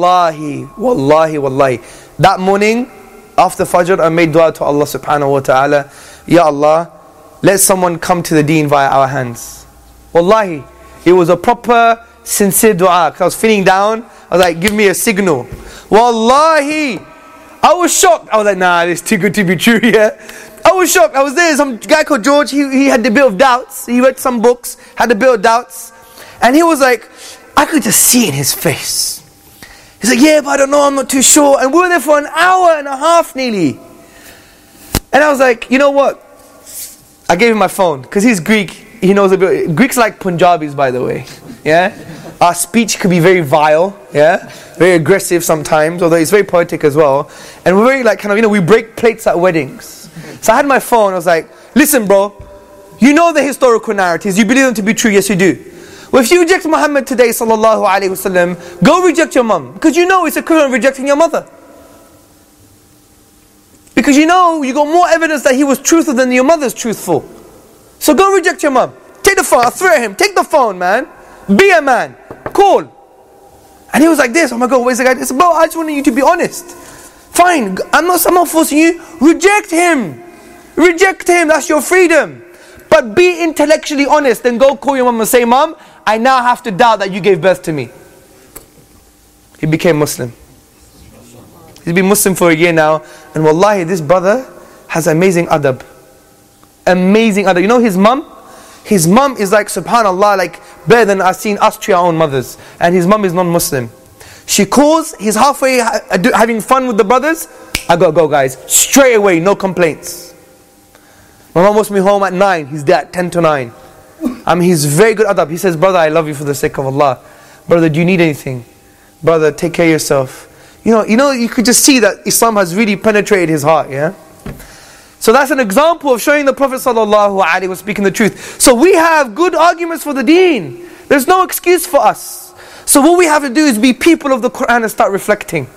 That morning, after Fajr, I made dua to Allah subhanahu wa ta'ala. Ya Allah, let someone come to the deen via our hands. Wallahi, it was a proper, sincere dua. I was feeling down. I was like, give me a signal. Wallahi, I was shocked. I was like, nah, it's too good to be true, yeah? I was shocked. I was there, some guy called George, he had a bit of doubts. He read some books, had a bit of doubts. And he was like, I could just see in his face. He's like, yeah, but I don't know, I'm not too sure. And we were there for an hour and a half nearly. And I was like, you know what? I gave him my phone, because he's Greek. He knows a bit. Greeks like Punjabis, by the way. Yeah? Our speech could be very vile, yeah? Very aggressive sometimes, although it's very poetic as well. And we're very like, we break plates at weddings. So I had my phone, I was like, listen bro, You know the historical narratives, you believe them to be true, yes you do. Well, if you reject Muhammad today, sallallahu alaihi wasallam, go reject your mum. Because you know it's equivalent of rejecting your mother. Because you know you got more evidence that he was truthful than your mother's truthful. So go reject your mum. Take the phone, I threw at him. Take the phone, man. Be a man. Call. And he was like this, oh my God, where's the guy? I said, bro, I just want you to be honest. Fine, I'm not forcing you. Reject him. Reject him, that's your freedom. But be intellectually honest and go call your mum and say, Mom, I now have to doubt that you gave birth to me. He became Muslim. He's been Muslim for a year now. And wallahi, this brother has amazing adab. Amazing adab. You know his mum? His mum is like, subhanallah, like better than I've seen us to our own mothers. And his mum is non-Muslim. She calls, he's halfway having fun with the brothers. I gotta go, guys. Straight away, no complaints. My mom wants me home at 9. He's there at 10 to 9. He's very good adab. He says, brother, I love you for the sake of Allah. Brother, do you need anything? Brother, take care of yourself. You know, you could just see that Islam has really penetrated his heart, yeah? So that's an example of showing the Prophet ﷺ was speaking the truth. So we have good arguments for the deen. There's no excuse for us. So what we have to do is be people of the Quran and start reflecting.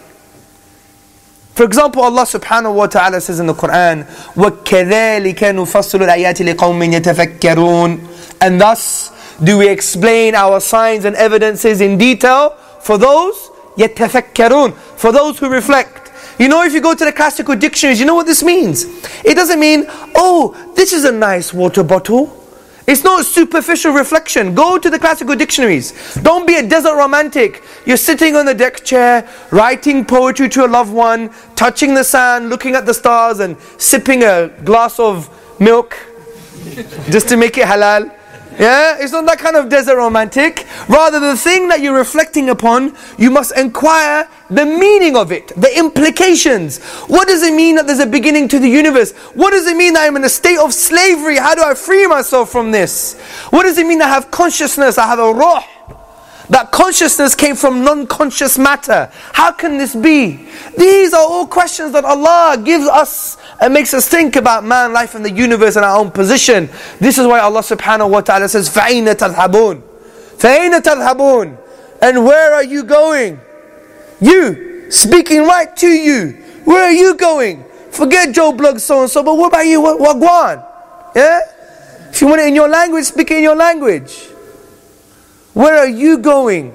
For example, Allah subhanahu wa ta'ala says in the Quran, وَكَذَلِكَ نُفَصِّلُ الْآيَاتِ لِقَوْمٍ يَتَفَكَّرُونَ. And thus do we explain our signs and evidences in detail for those يَتَفَكَّرُونَ, for those who reflect. You know, if you go to the classical dictionaries, you know what this means? It doesn't mean, oh, this is a nice water bottle. It's not superficial reflection. Go to the classical dictionaries. Don't be a desert romantic. You're sitting on the deck chair, writing poetry to a loved one, touching the sand, looking at the stars and sipping a glass of milk just to make it halal. Yeah, it's not that kind of desert romantic. Rather, the thing that you're reflecting upon, you must inquire the meaning of it, the implications. What does it mean that there's a beginning to the universe? What does it mean that I'm in a state of slavery? How do I free myself from this? What does it mean that I have consciousness? I have a ruh. That consciousness came from non-conscious matter. How can this be? These are all questions that Allah gives us and makes us think about man, life and the universe and our own position. This is why Allah subhanahu wa ta'ala says, فَأَيْنَ تَذْهَبُونَ فَأَيْنَ تَذْهَبُونَ. And where are you going? You, speaking right to you. Where are you going? Forget Joe Bloggs so-and-so, but what about you? Wagwan? Yeah? If you want it in your language, speak it in your language. Where are you going?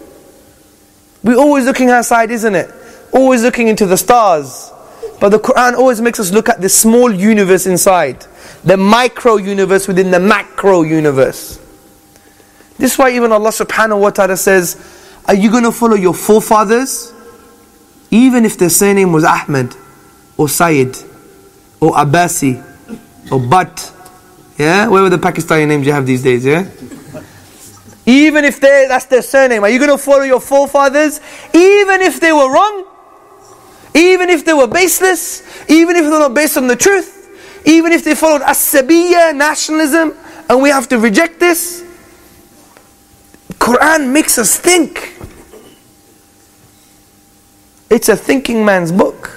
We're always looking outside, isn't it? Always looking into the stars. But the Quran always makes us look at the small universe inside. The micro universe within the macro universe. This is why even Allah subhanahu wa ta'ala says, are you going to follow your forefathers? Even if their surname was Ahmed, or Sayyid, or Abbasi, or Butt. Yeah? Where were the Pakistani names you have these days, yeah? Even if that's their surname, are you going to follow your forefathers? Even if they were wrong? Even if they were baseless? Even if they were not based on the truth? Even if they followed As-Sabiyya, nationalism, and we have to reject this? Quran makes us think. It's a thinking man's book.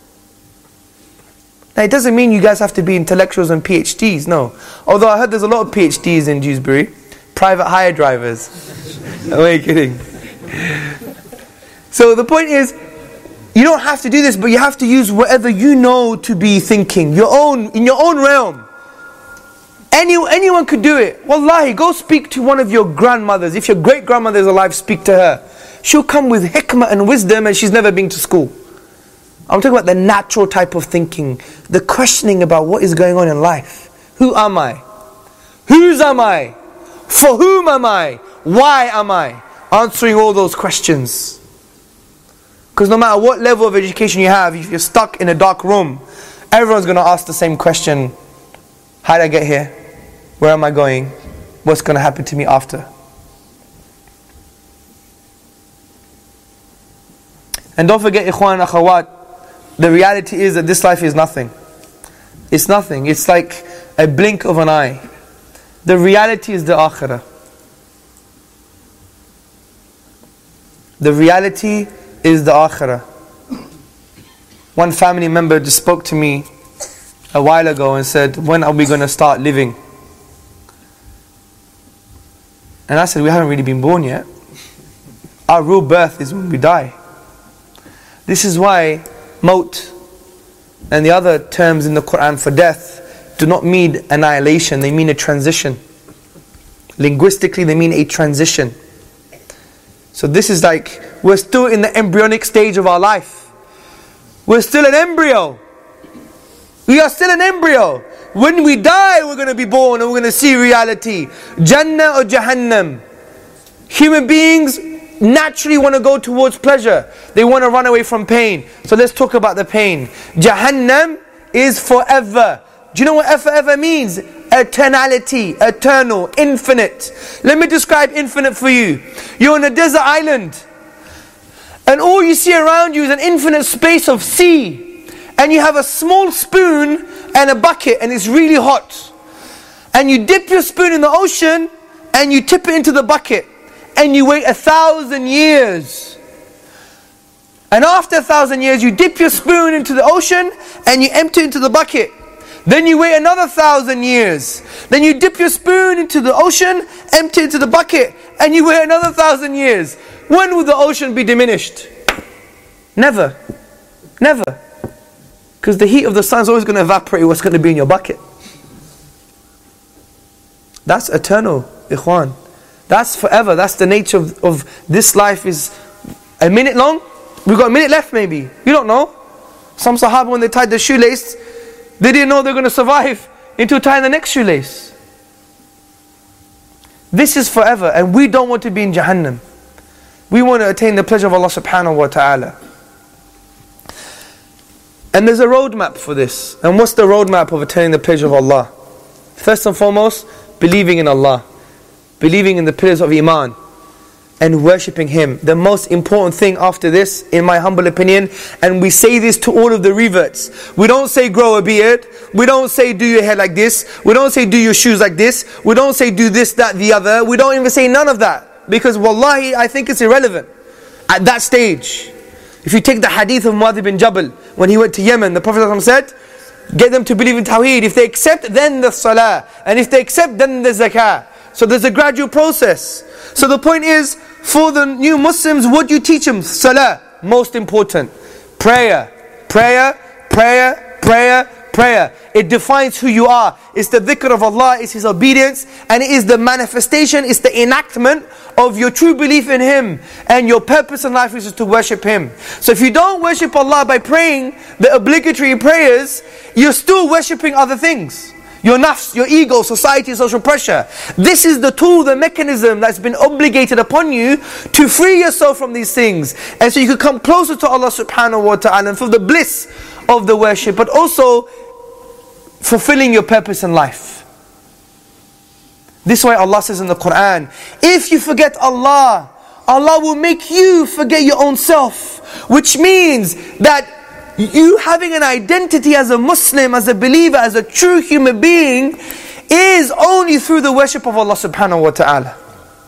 Now it doesn't mean you guys have to be intellectuals and PhDs, no. Although I heard there's a lot of PhDs in Dewsbury. Private hire drivers. Am I kidding? So the point is, you don't have to do this, but you have to use whatever you know to be thinking. In your own realm. Anyone could do it. Wallahi, go speak to one of your grandmothers. If your great grandmother is alive, speak to her. She'll come with hikmah and wisdom, and she's never been to school. I'm talking about the natural type of thinking. The questioning about what is going on in life. Who am I? Whose am I? For whom am I? Why am I? Answering all those questions. Because no matter what level of education you have, if you're stuck in a dark room, everyone's going to ask the same question. How did I get here? Where am I going? What's going to happen to me after? And don't forget, ikhwan and akhawat, the reality is that this life is nothing. It's nothing. It's like a blink of an eye. The reality is the akhirah. The reality is the akhirah. One family member just spoke to me a while ago and said, when are we going to start living? And I said, we haven't really been born yet. Our real birth is when we die. This is why maut and the other terms in the Quran for death do not mean annihilation, they mean a transition. Linguistically, they mean a transition. So this is like, we're still in the embryonic stage of our life. We're still an embryo. We are still an embryo. When we die, we're going to be born and we're going to see reality. Jannah or Jahannam. Human beings naturally want to go towards pleasure. They want to run away from pain. So let's talk about the pain. Jahannam is forever. Do you know what forever means? Eternality, eternal, infinite. Let me describe infinite for you. You're on a desert island, and all you see around you is an infinite space of sea. And you have a small spoon and a bucket, and it's really hot. And you dip your spoon in the ocean, and you tip it into the bucket. And you wait 1,000 years. And after 1,000 years, you dip your spoon into the ocean, and you empty it into the bucket. Then you wait another 1,000 years. Then you dip your spoon into the ocean, empty it into the bucket, and you wait another 1,000 years. When will the ocean be diminished? Never. Never. Because the heat of the sun is always going to evaporate what's going to be in your bucket. That's eternal, ikhwan. That's forever. That's the nature of this life. Is a minute long. We've got a minute left maybe. You don't know. Some Sahaba, when they tied their shoelace, they didn't know they were going to survive until tying the next shoelace. This is forever, and we don't want to be in Jahannam. We want to attain the pleasure of Allah subhanahu wa ta'ala. And there's a roadmap for this. And what's the roadmap of attaining the pleasure of Allah? First and foremost, believing in Allah. Believing in the pillars of Iman. And worshipping Him. The most important thing after this, in my humble opinion, and we say this to all of the reverts. We don't say grow a beard. We don't say do your hair like this. We don't say do your shoes like this. We don't say do this, that, the other. We don't even say none of that. Because wallahi, I think it's irrelevant. At that stage. If you take the hadith of Mu'adh bin Jabal, when he went to Yemen, the Prophet said, get them to believe in Tawheed. If they accept, then the Salah. And if they accept, then the Zakah. So there's a gradual process. So the point is, for the new Muslims, what do you teach them? Salah, most important. Prayer, prayer, prayer, prayer, prayer. It defines who you are. It's the dhikr of Allah, it's His obedience, and it is the manifestation, it's the enactment of your true belief in Him. And your purpose in life is to worship Him. So if you don't worship Allah by praying the obligatory prayers, you're still worshipping other things. Your nafs, your ego, society, social pressure. This is the tool, the mechanism that's been obligated upon you to free yourself from these things. And so you can come closer to Allah subhanahu wa ta'ala and feel the bliss of the worship, but also fulfilling your purpose in life. This is why Allah says in the Quran, if you forget Allah, Allah will make you forget your own self. Which means that you having an identity as a Muslim, as a believer, as a true human being, is only through the worship of Allah subhanahu wa ta'ala.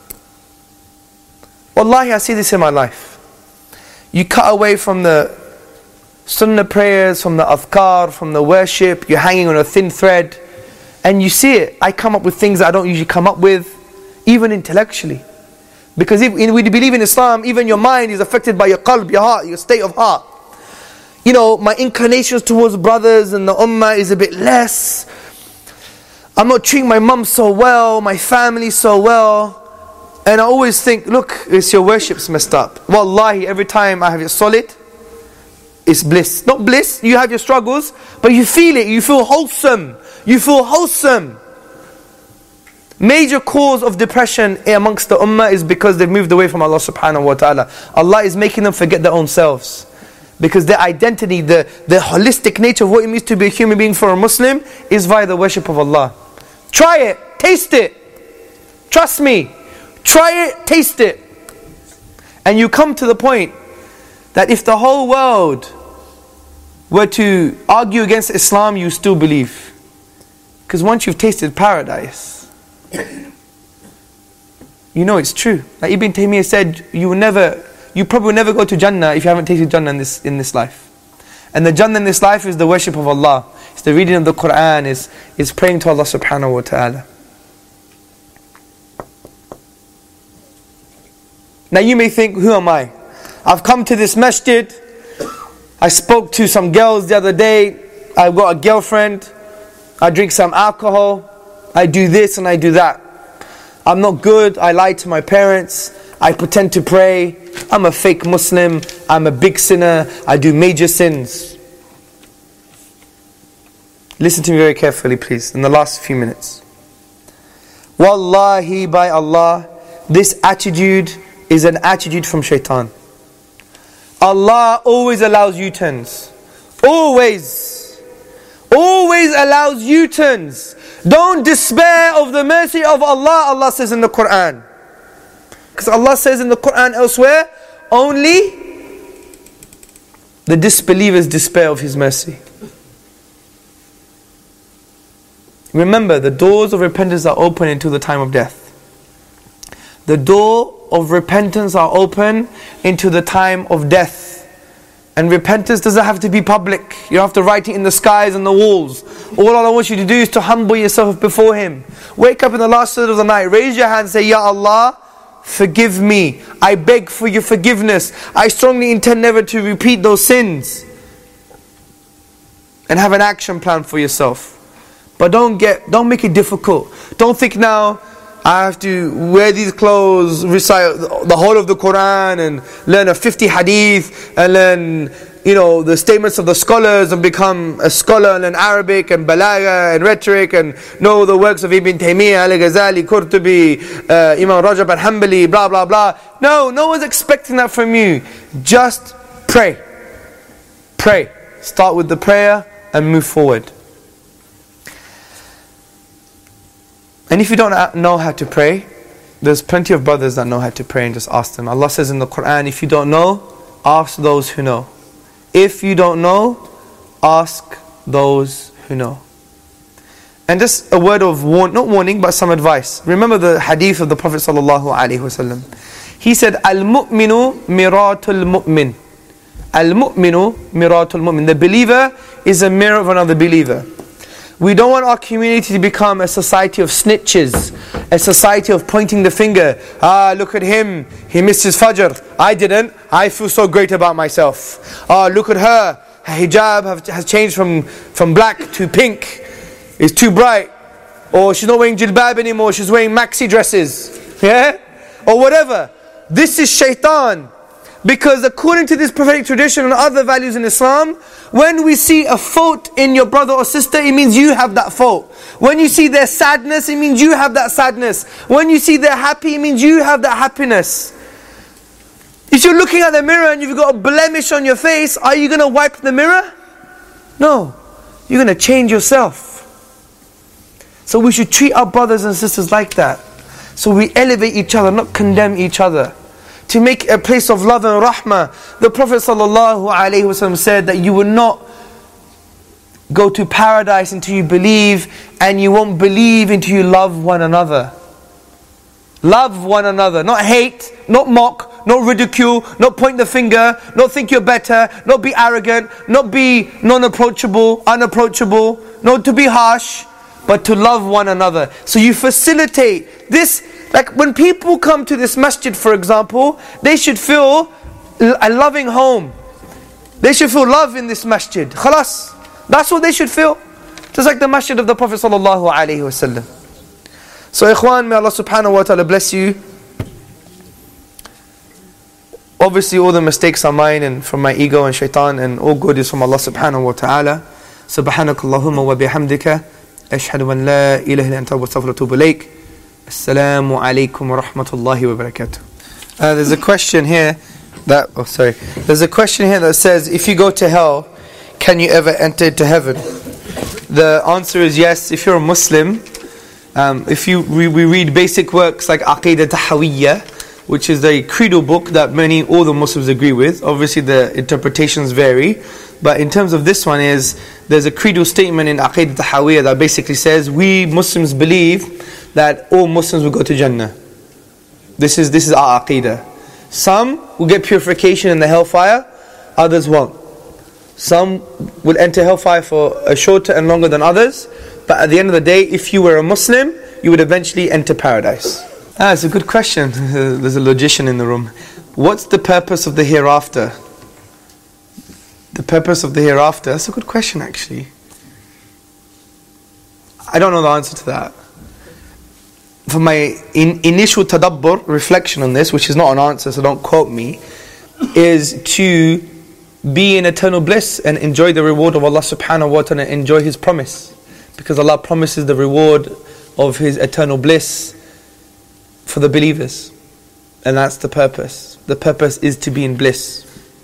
Wallahi, I see this in my life. You cut away from the sunnah prayers, from the adhkar, from the worship, you're hanging on a thin thread, and you see it. I come up with things that I don't usually come up with, even intellectually. Because if we believe in Islam, even your mind is affected by your qalb, your heart, your state of heart. You know, my inclinations towards brothers and the ummah is a bit less. I'm not treating my mum so well, my family so well. And I always think, look, it's your worship's messed up. Wallahi, every time I have it solid, it's bliss. Not bliss, you have your struggles, but you feel it, you feel wholesome. You feel wholesome. Major cause of depression amongst the ummah is because they've moved away from Allah subhanahu wa ta'ala. Allah is making them forget their own selves. Because their identity, the holistic nature of what it means to be a human being for a Muslim is via the worship of Allah. Try it, taste it. Trust me. Try it, taste it. And you come to the point that if the whole world were to argue against Islam, you still believe. Because once you've tasted paradise, you know it's true. Like Ibn Taymiyyah said, you probably will never go to Jannah if you haven't tasted Jannah in this life. And the Jannah in this life is the worship of Allah. It's the reading of the Quran, is praying to Allah subhanahu wa ta'ala. Now you may think, who am I? I've come to this masjid. I spoke to some girls the other day. I've got a girlfriend. I drink some alcohol. I do this and I do that. I'm not good. I lie to my parents. I pretend to pray. I'm a fake Muslim. I'm a big sinner. I do major sins. Listen to me very carefully, please, in the last few minutes. Wallahi, by Allah, this attitude is an attitude from shaitan. Allah always allows U-turns. Always. Always allows U-turns. Don't despair of the mercy of Allah, Allah says in the Quran. Because Allah says in the Quran elsewhere, only the disbelievers despair of His mercy. Remember, the doors of repentance are open until the time of death. The door of repentance are open into the time of death. And repentance doesn't have to be public. You don't have to write it in the skies and the walls. All Allah wants you to do is to humble yourself before Him. Wake up in the last third of the night, raise your hand and say, Ya Allah, forgive me. I beg for your forgiveness. I strongly intend never to repeat those sins. And have an action plan for yourself. But don't make it difficult. Don't think now, I have to wear these clothes, recite the whole of the Quran and learn a 50 hadith and learn, the statements of the scholars and become a scholar and learn Arabic and Balagha and rhetoric and know the works of Ibn Taymiyyah, Al-Ghazali, Qurtubi, Imam Rajab al-Hanbali, blah blah blah. No one's expecting that from you. Just pray. Pray. Start with the prayer and move forward. And if you don't know how to pray, there's plenty of brothers that know how to pray, and just ask them. Allah says in the Quran, if you don't know, ask those who know. If you don't know, ask those who know. And just a word of not warning, but some advice. Remember the hadith of the Prophet ﷺ. He said, Al-mu'minu miratul mu'min. Al-mu'minu miratul mu'min. The believer is a mirror of another believer. We don't want our community to become a society of snitches, a society of pointing the finger. Look at him, he missed his fajr. I didn't. I feel so great about myself. Look at her, her hijab has changed from black to pink. It's too bright. Or she's not wearing jilbab anymore, she's wearing maxi dresses. Yeah? Or whatever. This is shaitan. Because according to this prophetic tradition and other values in Islam, when we see a fault in your brother or sister, it means you have that fault. When you see their sadness, it means you have that sadness. When you see they're happy, it means you have that happiness. If you're looking at the mirror and you've got a blemish on your face, are you going to wipe the mirror? No. You're going to change yourself. So we should treat our brothers and sisters like that. So we elevate each other, not condemn each other. To make a place of love and rahmah. The Prophet ﷺ said that you will not go to paradise until you believe, and you won't believe until you love one another. Love one another. Not hate, not mock, not ridicule, not point the finger, not think you're better, not be arrogant, not be unapproachable, not to be harsh, but to love one another. So you facilitate this. Like when people come to this masjid, for example, they should feel a loving home. They should feel love in this masjid. Khalas. That's what they should feel. Just like the masjid of the Prophet ﷺ. So ikhwan, may Allah subhanahu wa ta'ala bless you. Obviously all the mistakes are mine and from my ego and shaitan, and all good is from Allah subhanahu wa ta'ala. Subhanakallahumma wa bihamdika. Ashhadu an la ilaha illa anta wa astaghfiruka wa atubu ilayk. Assalamu alaikum wa rahmatullahi wa barakatuh. There's a question here There's a question here that says, if you go to hell, can you ever enter into heaven? The answer is yes. If you're a Muslim, we read basic works like Aqidah Tahawiyya, which is the credo book that all the Muslims agree with. Obviously the interpretations vary, but in terms of this one there's a credo statement in Aqidah Tahawiyya that basically says, we Muslims believe that all Muslims will go to Jannah. This is our Aqidah. Some will get purification in the hellfire, others won't. Some will enter hellfire for a shorter and longer than others, but at the end of the day, if you were a Muslim, you would eventually enter paradise. It's a good question. There's a logician in the room. What's the purpose of the hereafter? The purpose of the hereafter? That's a good question, actually. I don't know the answer to that. For my initial tadabbur, reflection on this, which is not an answer, so don't quote me, is to be in eternal bliss and enjoy the reward of Allah subhanahu wa ta'ala, enjoy His promise. Because Allah promises the reward of His eternal bliss for the believers. And that's the purpose. The purpose is to be in bliss.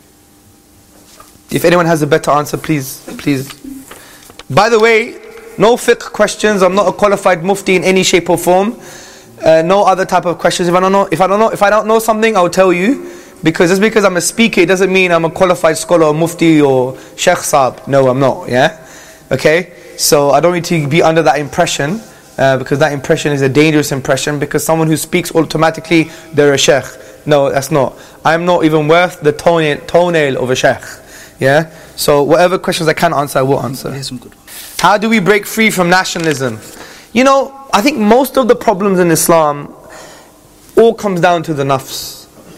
If anyone has a better answer, please. By the way, no fiqh questions. I'm not a qualified mufti in any shape or form. No other type of questions. If I don't know something, I'll tell you. Because just because I'm a speaker, it doesn't mean I'm a qualified scholar or mufti or sheikh saab. No, I'm not. Yeah? Okay? So I don't need to be under that impression. Because that impression is a dangerous impression. Because someone who speaks automatically, they're a sheikh. No, that's not. I'm not even worth the toenail of a sheikh. Yeah? So whatever questions I can answer, I will answer. Here's some good ones. How do we break free from nationalism? You know, I think most of the problems in Islam all comes down to the nafs.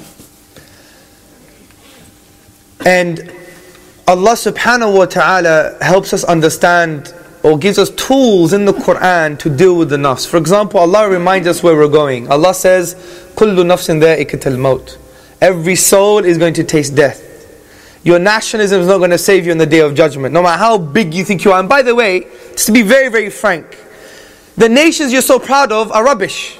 And Allah subhanahu wa ta'ala helps us understand or gives us tools in the Quran to deal with the nafs. For example, Allah reminds us where we're going. Allah says, كُلُّ نَفْسٍ ذَائِقَةُ الْمَوْتِ. Every soul is going to taste death. Your nationalism is not going to save you on the Day of Judgment, no matter how big you think you are. And by the way, just to be very, very frank, the nations you're so proud of are rubbish.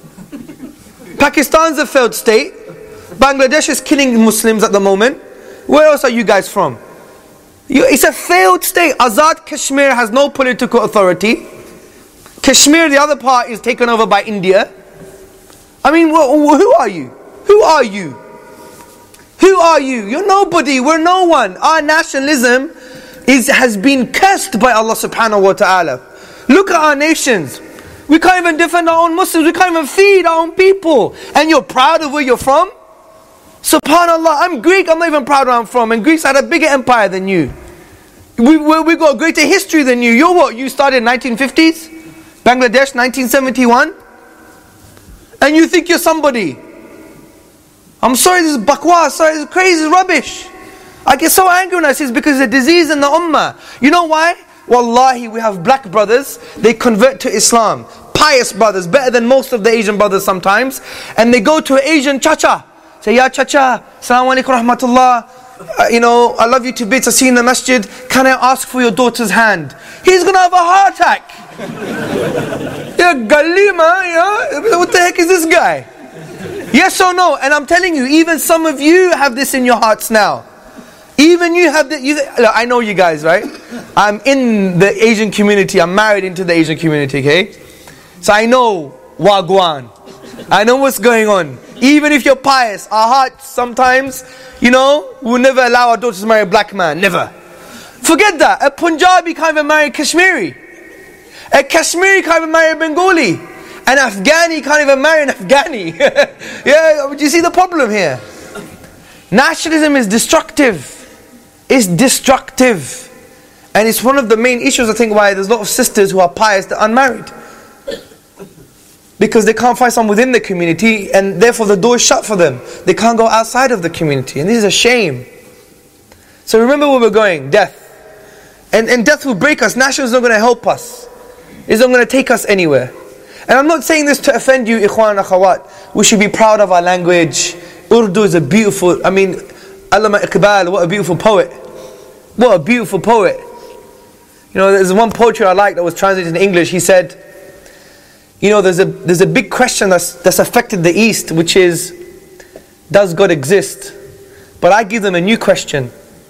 Pakistan's a failed state. Bangladesh is killing Muslims at the moment. Where else are you guys from? It's a failed state. Azad Kashmir has no political authority. Kashmir, the other part, is taken over by India. I mean, who are you? Who are you? Who are you? You're nobody. We're no one. Our nationalism has been cursed by Allah subhanahu wa ta'ala. Look at our nations. We can't even defend our own Muslims. We can't even feed our own people. And you're proud of where you're from? SubhanAllah, I'm Greek. I'm not even proud of where I'm from. And Greeks had a bigger empire than you. We got a greater history than you. You're what? You started in 1950s? Bangladesh, 1971? And you think you're somebody? I'm sorry, this is bakwa. Sorry, this is crazy, this is rubbish. I get so angry when I see this because it's a disease in the ummah. You know why? Wallahi, we have black brothers, they convert to Islam. Pious brothers, better than most of the Asian brothers sometimes. And they go to an Asian chacha. Say, Ya chacha, Assalamu alaikum rahmatullah. I love you to bits, I see you in the masjid. Can I ask for your daughter's hand? He's going to have a heart attack. Yeah, Galima, yeah? What the heck is this guy? Yes or no? And I'm telling you, even some of you have this in your hearts now. Even you have that. Look, I know you guys, right? I'm in the Asian community. I'm married into the Asian community, okay? So I know Wagwan. I know what's going on. Even if you're pious, our hearts sometimes, we'll never allow our daughters to marry a black man. Never. Forget that. A Punjabi can't even marry a Kashmiri. A Kashmiri can't even marry a Bengali. An Afghani can't even marry an Afghani. Yeah, do you see the problem here? Nationalism is destructive. It's destructive. And it's one of the main issues, I think, why there's a lot of sisters who are pious that are unmarried. Because they can't find someone within the community, and therefore the door is shut for them. They can't go outside of the community. And this is a shame. So remember where we're going, death. And death will break us. Nationalism is not going to help us. It's not going to take us anywhere. And I'm not saying this to offend you, ikhwan and akhawat. We should be proud of our language. Urdu is a beautiful, Allama Iqbal, what a beautiful poet. What a beautiful poet. There's one poetry I like that was translated in English. He said, there's a big question that's affected the East, which is, does God exist? But I give them a new question.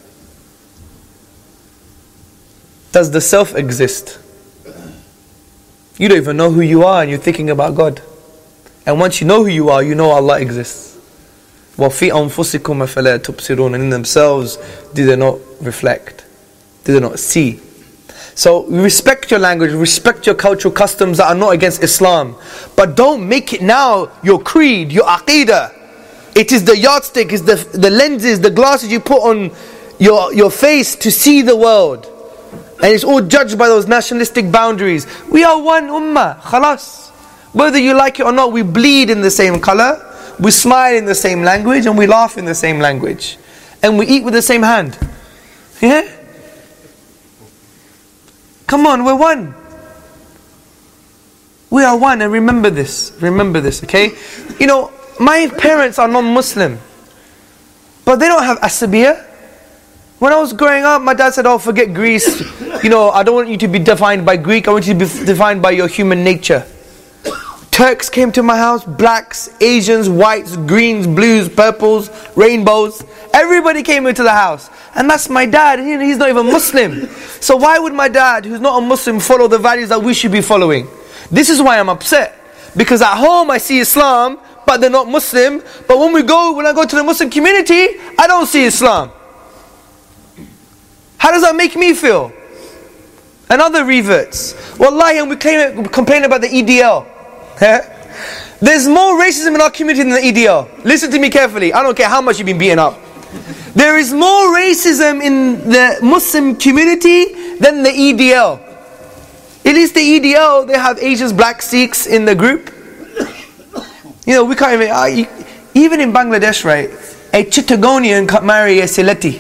Does the self exist? You don't even know who you are and you're thinking about God. And once you know who you are, you know Allah exists. وَفِي أَنفُسِكُمْ أَفَلَا تُبْصِرُونَ. And in themselves, do they not reflect? Do they not see? So respect your language, respect your cultural customs that are not against Islam. But don't make it now your creed, your aqidah. It is the yardstick, it's the lenses, the glasses you put on your face to see the world. And it's all judged by those nationalistic boundaries. We are one ummah, khalas. Whether you like it or not, we bleed in the same color, we smile in the same language, and we laugh in the same language. And we eat with the same hand. Yeah? Come on, we're one. We are one, and remember this. Remember this, okay? You know, my parents are non-Muslim, but they don't have asabiyah. When I was growing up, my dad said, oh, forget Greece. You know, I don't want you to be defined by Greek. I want you to be defined by your human nature. Turks came to my house, blacks, Asians, whites, greens, blues, purples, rainbows. Everybody came into the house. And that's my dad. He's not even Muslim. So why would my dad, who's not a Muslim, follow the values that we should be following? This is why I'm upset. Because at home I see Islam, but they're not Muslim. But when I go to the Muslim community, I don't see Islam. How does that make me feel? And other reverts. Wallahi, and we complain about the EDL. There's more racism in our community than the EDL. Listen to me carefully. I don't care how much you've been beaten up. There is more racism in the Muslim community than the EDL. At least the EDL, they have Asians, blacks, Sikhs in the group. You know, we can't even in Bangladesh, right? A Chittagonian can't marry a Sylheti.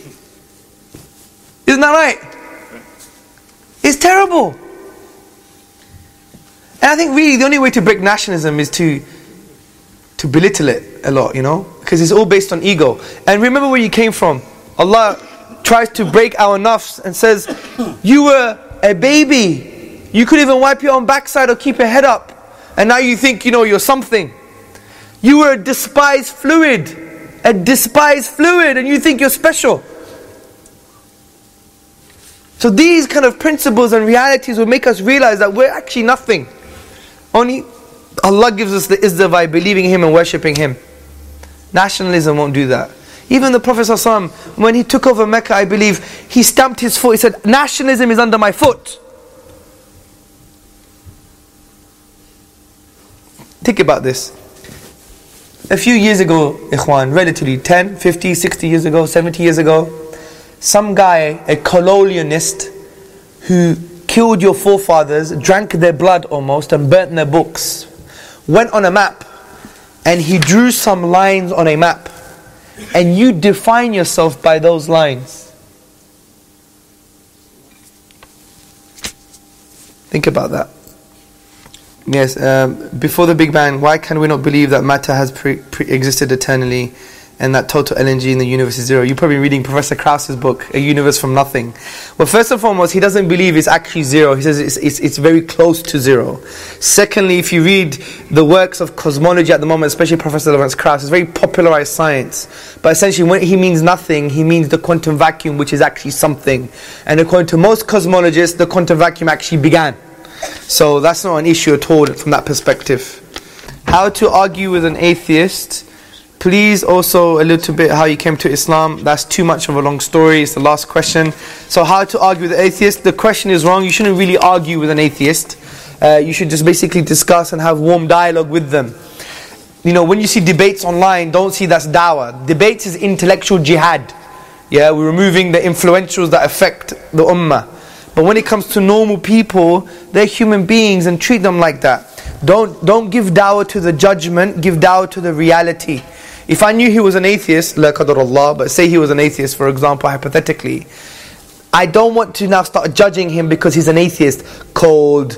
Isn't that right? It's terrible. And I think really the only way to break nationalism is to belittle it a lot, you know, because it's all based on ego. And remember where you came from. Allah tries to break our nafs and says, you were a baby. You couldn't even wipe your own backside or keep your head up. And now you think, you know, you're something. You were a despised fluid, and you think you're special. So these kind of principles and realities will make us realize that we're actually nothing. Only Allah gives us the izzah by believing Him and worshipping Him. Nationalism won't do that. Even the Prophet ﷺ, when he took over Mecca, I believe, he stamped his foot. He said, nationalism is under my foot. Think about this. A few years ago, Ikhwan, relatively 10, 50, 60 years ago, 70 years ago, some guy, a colonialist, who killed your forefathers, drank their blood almost, and burnt their books, went on a map, and he drew some lines on a map, and you define yourself by those lines. Think about that. Yes, before the Big Bang, why can we not believe that matter has pre-existed eternally and that total energy in the universe is zero? You're probably reading Professor Krauss's book, A Universe from Nothing. Well, first and foremost, he doesn't believe it's actually zero. He says it's very close to zero. Secondly, if you read the works of cosmology at the moment, especially Professor Lawrence Krauss, it's very popularized science. But essentially, when he means nothing, he means the quantum vacuum, which is actually something. And according to most cosmologists, the quantum vacuum actually began. So that's not an issue at all from that perspective. How to argue with an atheist? Please also a little bit how you came to Islam. That's too much of a long story. It's the last question. So how to argue with an atheist? The question is wrong. You shouldn't really argue with an atheist. You should just basically discuss and have warm dialogue with them. You know, when you see debates online, don't see that's dawah. Debates is intellectual jihad. Yeah, we're removing the influentials that affect the ummah. But when it comes to normal people, they're human beings and treat them like that. Don't give dawah to the judgment, give dawah to the reality. If I knew he was an atheist, la qadar Allah, but say he was an atheist, for example, hypothetically, I don't want to now start judging him because he's an atheist, cold,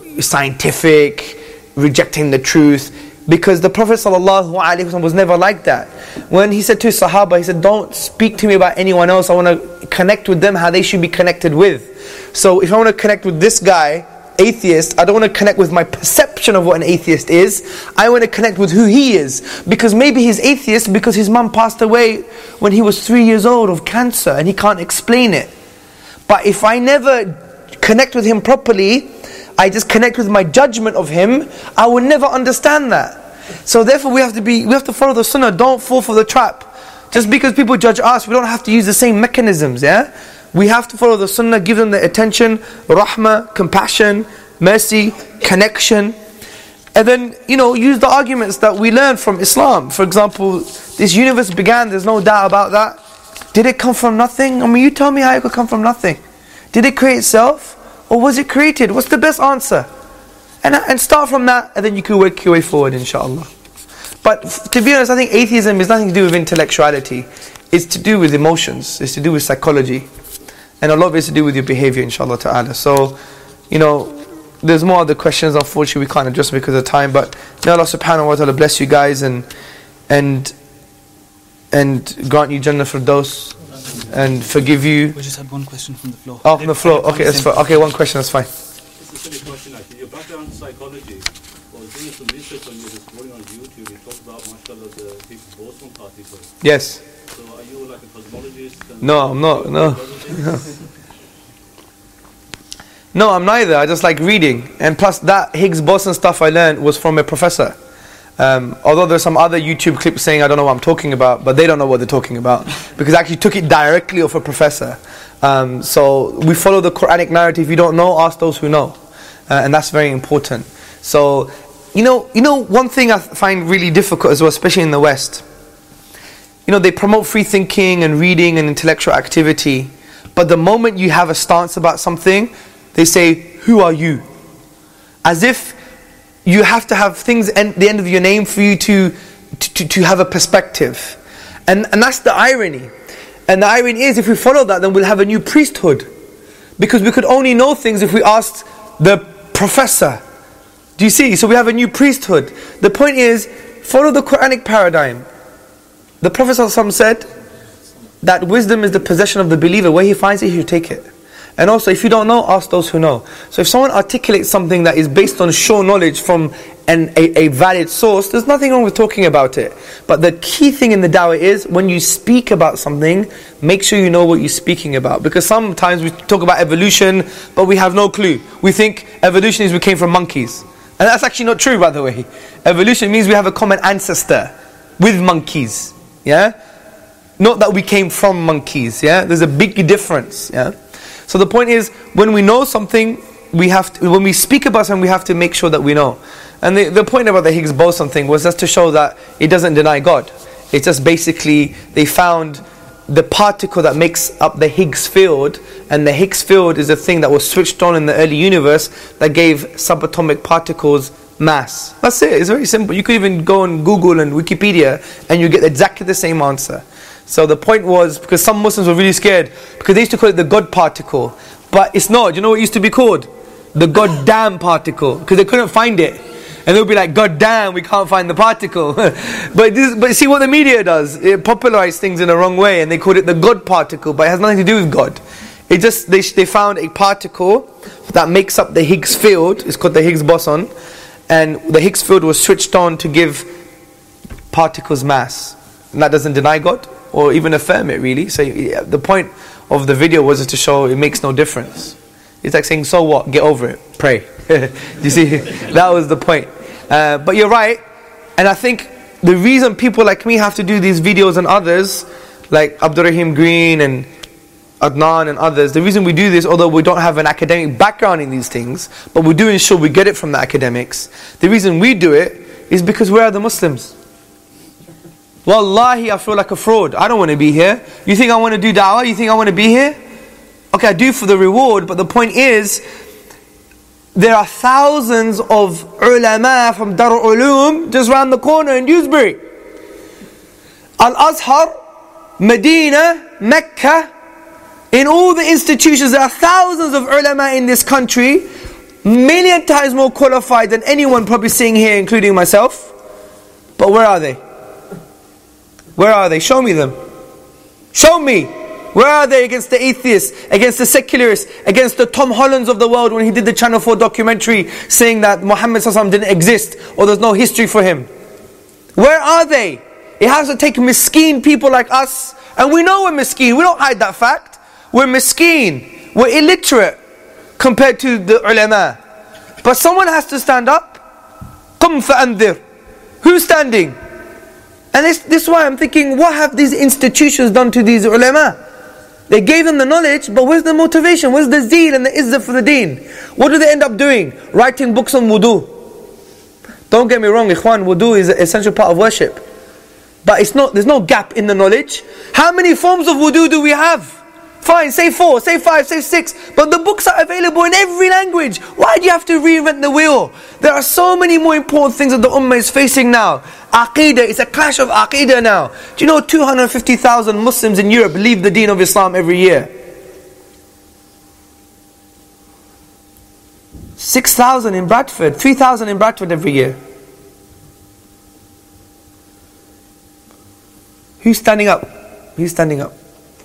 scientific, rejecting the truth. Because the Prophet ﷺ was never like that. When he said to his Sahaba, he said, don't speak to me about anyone else, I want to connect with them how they should be connected with. So if I want to connect with this guy, atheist, I don't want to connect with my perception of what an atheist is. I want to connect with who he is. Because maybe he's atheist because his mum passed away when he was 3 years old of cancer and he can't explain it. But if I never connect with him properly, I just connect with my judgment of him, I will never understand that. So therefore we have to follow the sunnah. Don't fall for the trap. Just because people judge us, we don't have to use the same mechanisms, yeah? We have to follow the sunnah, give them the attention, rahmah, compassion, mercy, connection. And then, use the arguments that we learn from Islam. For example, this universe began, there's no doubt about that. Did it come from nothing? I mean, you tell me how it could come from nothing. Did it create itself? Or was it created? What's the best answer? And start from that, and then you can work your way forward, inshallah. But to be honest, I think atheism is nothing to do with intellectuality. It's to do with emotions. It's to do with psychology. And a lot of it is to do with your behavior, inshallah ta'ala. So, there's more other questions, unfortunately we can't address because of time, but may Allah subhanahu wa ta'ala bless you guys and grant you Jannah Firdaus and forgive you. We just had one question from the floor. Oh, from the floor. Okay, that's fine. Okay, one question, that's fine. It's a silly question actually. Your background in psychology, I was doing some research on you this morning on YouTube. You talked about, mashallah, the Higgs boson particle. Yes. So are you like a cosmologist? No, I'm not. No. No, I'm neither. I just like reading. And plus that Higgs boson stuff I learned was from a professor. Although there's some other YouTube clips saying I don't know what I'm talking about, but they don't know what they're talking about because I actually took it directly off a professor. So we follow the Quranic narrative. If you don't know, ask those who know, and that's very important. So one thing I find really difficult as well, especially in the West. They promote free thinking and reading and intellectual activity, but the moment you have a stance about something, they say, "Who are you?" As if you have to have things at the end of your name for you to have a perspective. And that's the irony. And the irony is, if we follow that, then we'll have a new priesthood. Because we could only know things if we asked the professor. Do you see? So we have a new priesthood. The point is, follow the Quranic paradigm. The Prophet ﷺ said that wisdom is the possession of the believer. Where he finds it, he should take it. And also, if you don't know, ask those who know. So if someone articulates something that is based on sure knowledge from a valid source, there's nothing wrong with talking about it. But the key thing in the da'wah is, when you speak about something, make sure you know what you're speaking about. Because sometimes we talk about evolution, but we have no clue. We think evolution is we came from monkeys. And that's actually not true, by the way. Evolution means we have a common ancestor with monkeys. Yeah? Not that we came from monkeys. Yeah? There's a big difference. Yeah? So the point is, when we know something, when we speak about something, we have to make sure that we know. And the point about the Higgs boson thing was just to show that it doesn't deny God. It's just basically, they found the particle that makes up the Higgs field, and the Higgs field is a thing that was switched on in the early universe that gave subatomic particles mass. That's it. It's very simple. You could even go on Google and Wikipedia and you get exactly the same answer. So the point was, because some Muslims were really scared, because they used to call it the God particle. But it's not. You know what it used to be called? The goddamn particle. Because they couldn't find it. And they'll be like, God damn, we can't find the particle. but see what the media does? It popularized things in the wrong way, and they called it the God particle, but it has nothing to do with God. It just, they found a particle that makes up the Higgs field. It's called the Higgs boson. And the Higgs field was switched on to give particles mass. And that doesn't deny God, or even affirm it, really. So the point of the video was to show it makes no difference. It's like saying, so what? Get over it. Pray. You see? That was the point. But you're right. And I think the reason people like me have to do these videos and others, like Abdurrahim Green and Adnan and others, the reason we do this, although we don't have an academic background in these things, but we do ensure we get it from the academics. The reason we do it is because we are the Muslims. Wallahi, I feel like a fraud. I don't want to be here. You think I want to do da'wah? You think I want to be here? Okay, I do for the reward, but the point is, there are thousands of ulama from Darul Uloom just around the corner in Dewsbury. Al-Azhar, Medina, Mecca, in all the institutions, there are thousands of ulama in this country, million times more qualified than anyone probably sitting here, including myself. But where are they? Where are they? Show me them. Show me. Where are they against the atheists, against the secularists, against the Tom Hollands of the world when he did the Channel 4 documentary saying that Muhammad ﷺ didn't exist or there's no history for him? Where are they? It has to take miskeen people like us, and we know we're miskeen. We don't hide that fact. We're miskeen. We're illiterate compared to the ulama. But someone has to stand up. Qum fa'andir. Who's standing? And this is why I'm thinking, what have these institutions done to these ulama? They gave them the knowledge, but where's the motivation? Where's the zeal and the izzah for the deen? What do they end up doing? Writing books on wudu. Don't get me wrong, ikhwan, wudu is an essential part of worship. But there's no gap in the knowledge. How many forms of wudu do we have? Fine, say 4, say 5, say 6. But the books are available in every language. Why do you have to reinvent the wheel? There are so many more important things that the ummah is facing now. Aqeedah, it's a clash of aqeedah now. Do you know 250,000 Muslims in Europe leave the deen of Islam every year? 6,000 in Bradford, 3,000 in Bradford every year. Who's standing up? Who's standing up?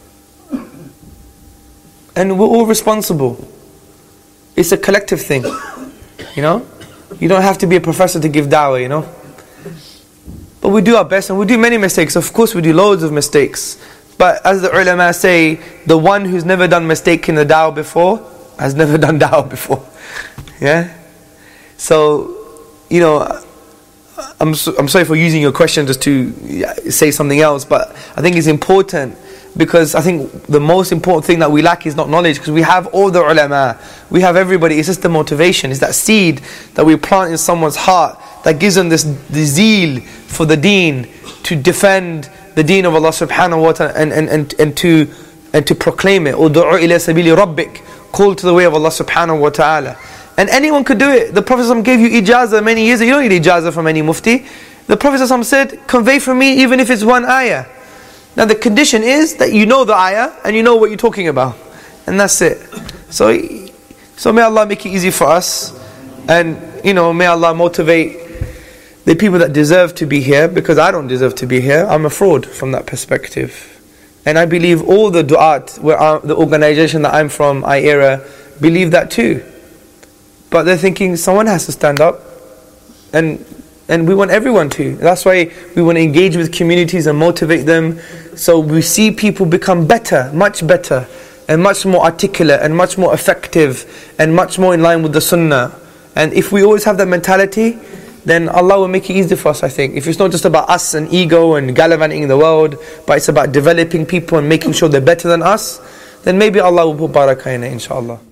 And we're all responsible. It's a collective thing. You know? You don't have to be a professor to give da'wah, you know? But we do our best, and we do many mistakes. Of course we do loads of mistakes. But as the ulama say, the one who's never done mistake in the da'wah before has never done da'wah before. Yeah? So, you know, I'm sorry for using your question just to say something else, but I think it's important, because I think the most important thing that we lack is not knowledge, because we have all the ulama, we have everybody. It's just the motivation, it's that seed that we plant in someone's heart that gives them the zeal for the deen, to defend the deen of Allah subhanahu wa ta'ala, and to proclaim it. Udu'u ila sabili rabbik, call to the way of Allah subhanahu wa ta'ala. And anyone could do it. The Prophet gave you ijazah many years ago. You don't need ijazah from any mufti. The Prophet said, convey from me even if it's one ayah. Now the condition is that you know the ayah and you know what you're talking about. And that's it. So may Allah make it easy for us. And may Allah motivate the people that deserve to be here, because I don't deserve to be here. I'm a fraud from that perspective. And I believe all the du'at, the organization that I'm from, IERA, believe that too. But they're thinking someone has to stand up, and we want everyone to. That's why we want to engage with communities and motivate them, so we see people become better, and much more articulate, and much more effective, and much more in line with the sunnah. And if we always have that mentality, then Allah will make it easy for us, I think. If it's not just about us and ego and gallivanting in the world, but it's about developing people and making sure they're better than us, then maybe Allah will put barakah in it, inshallah.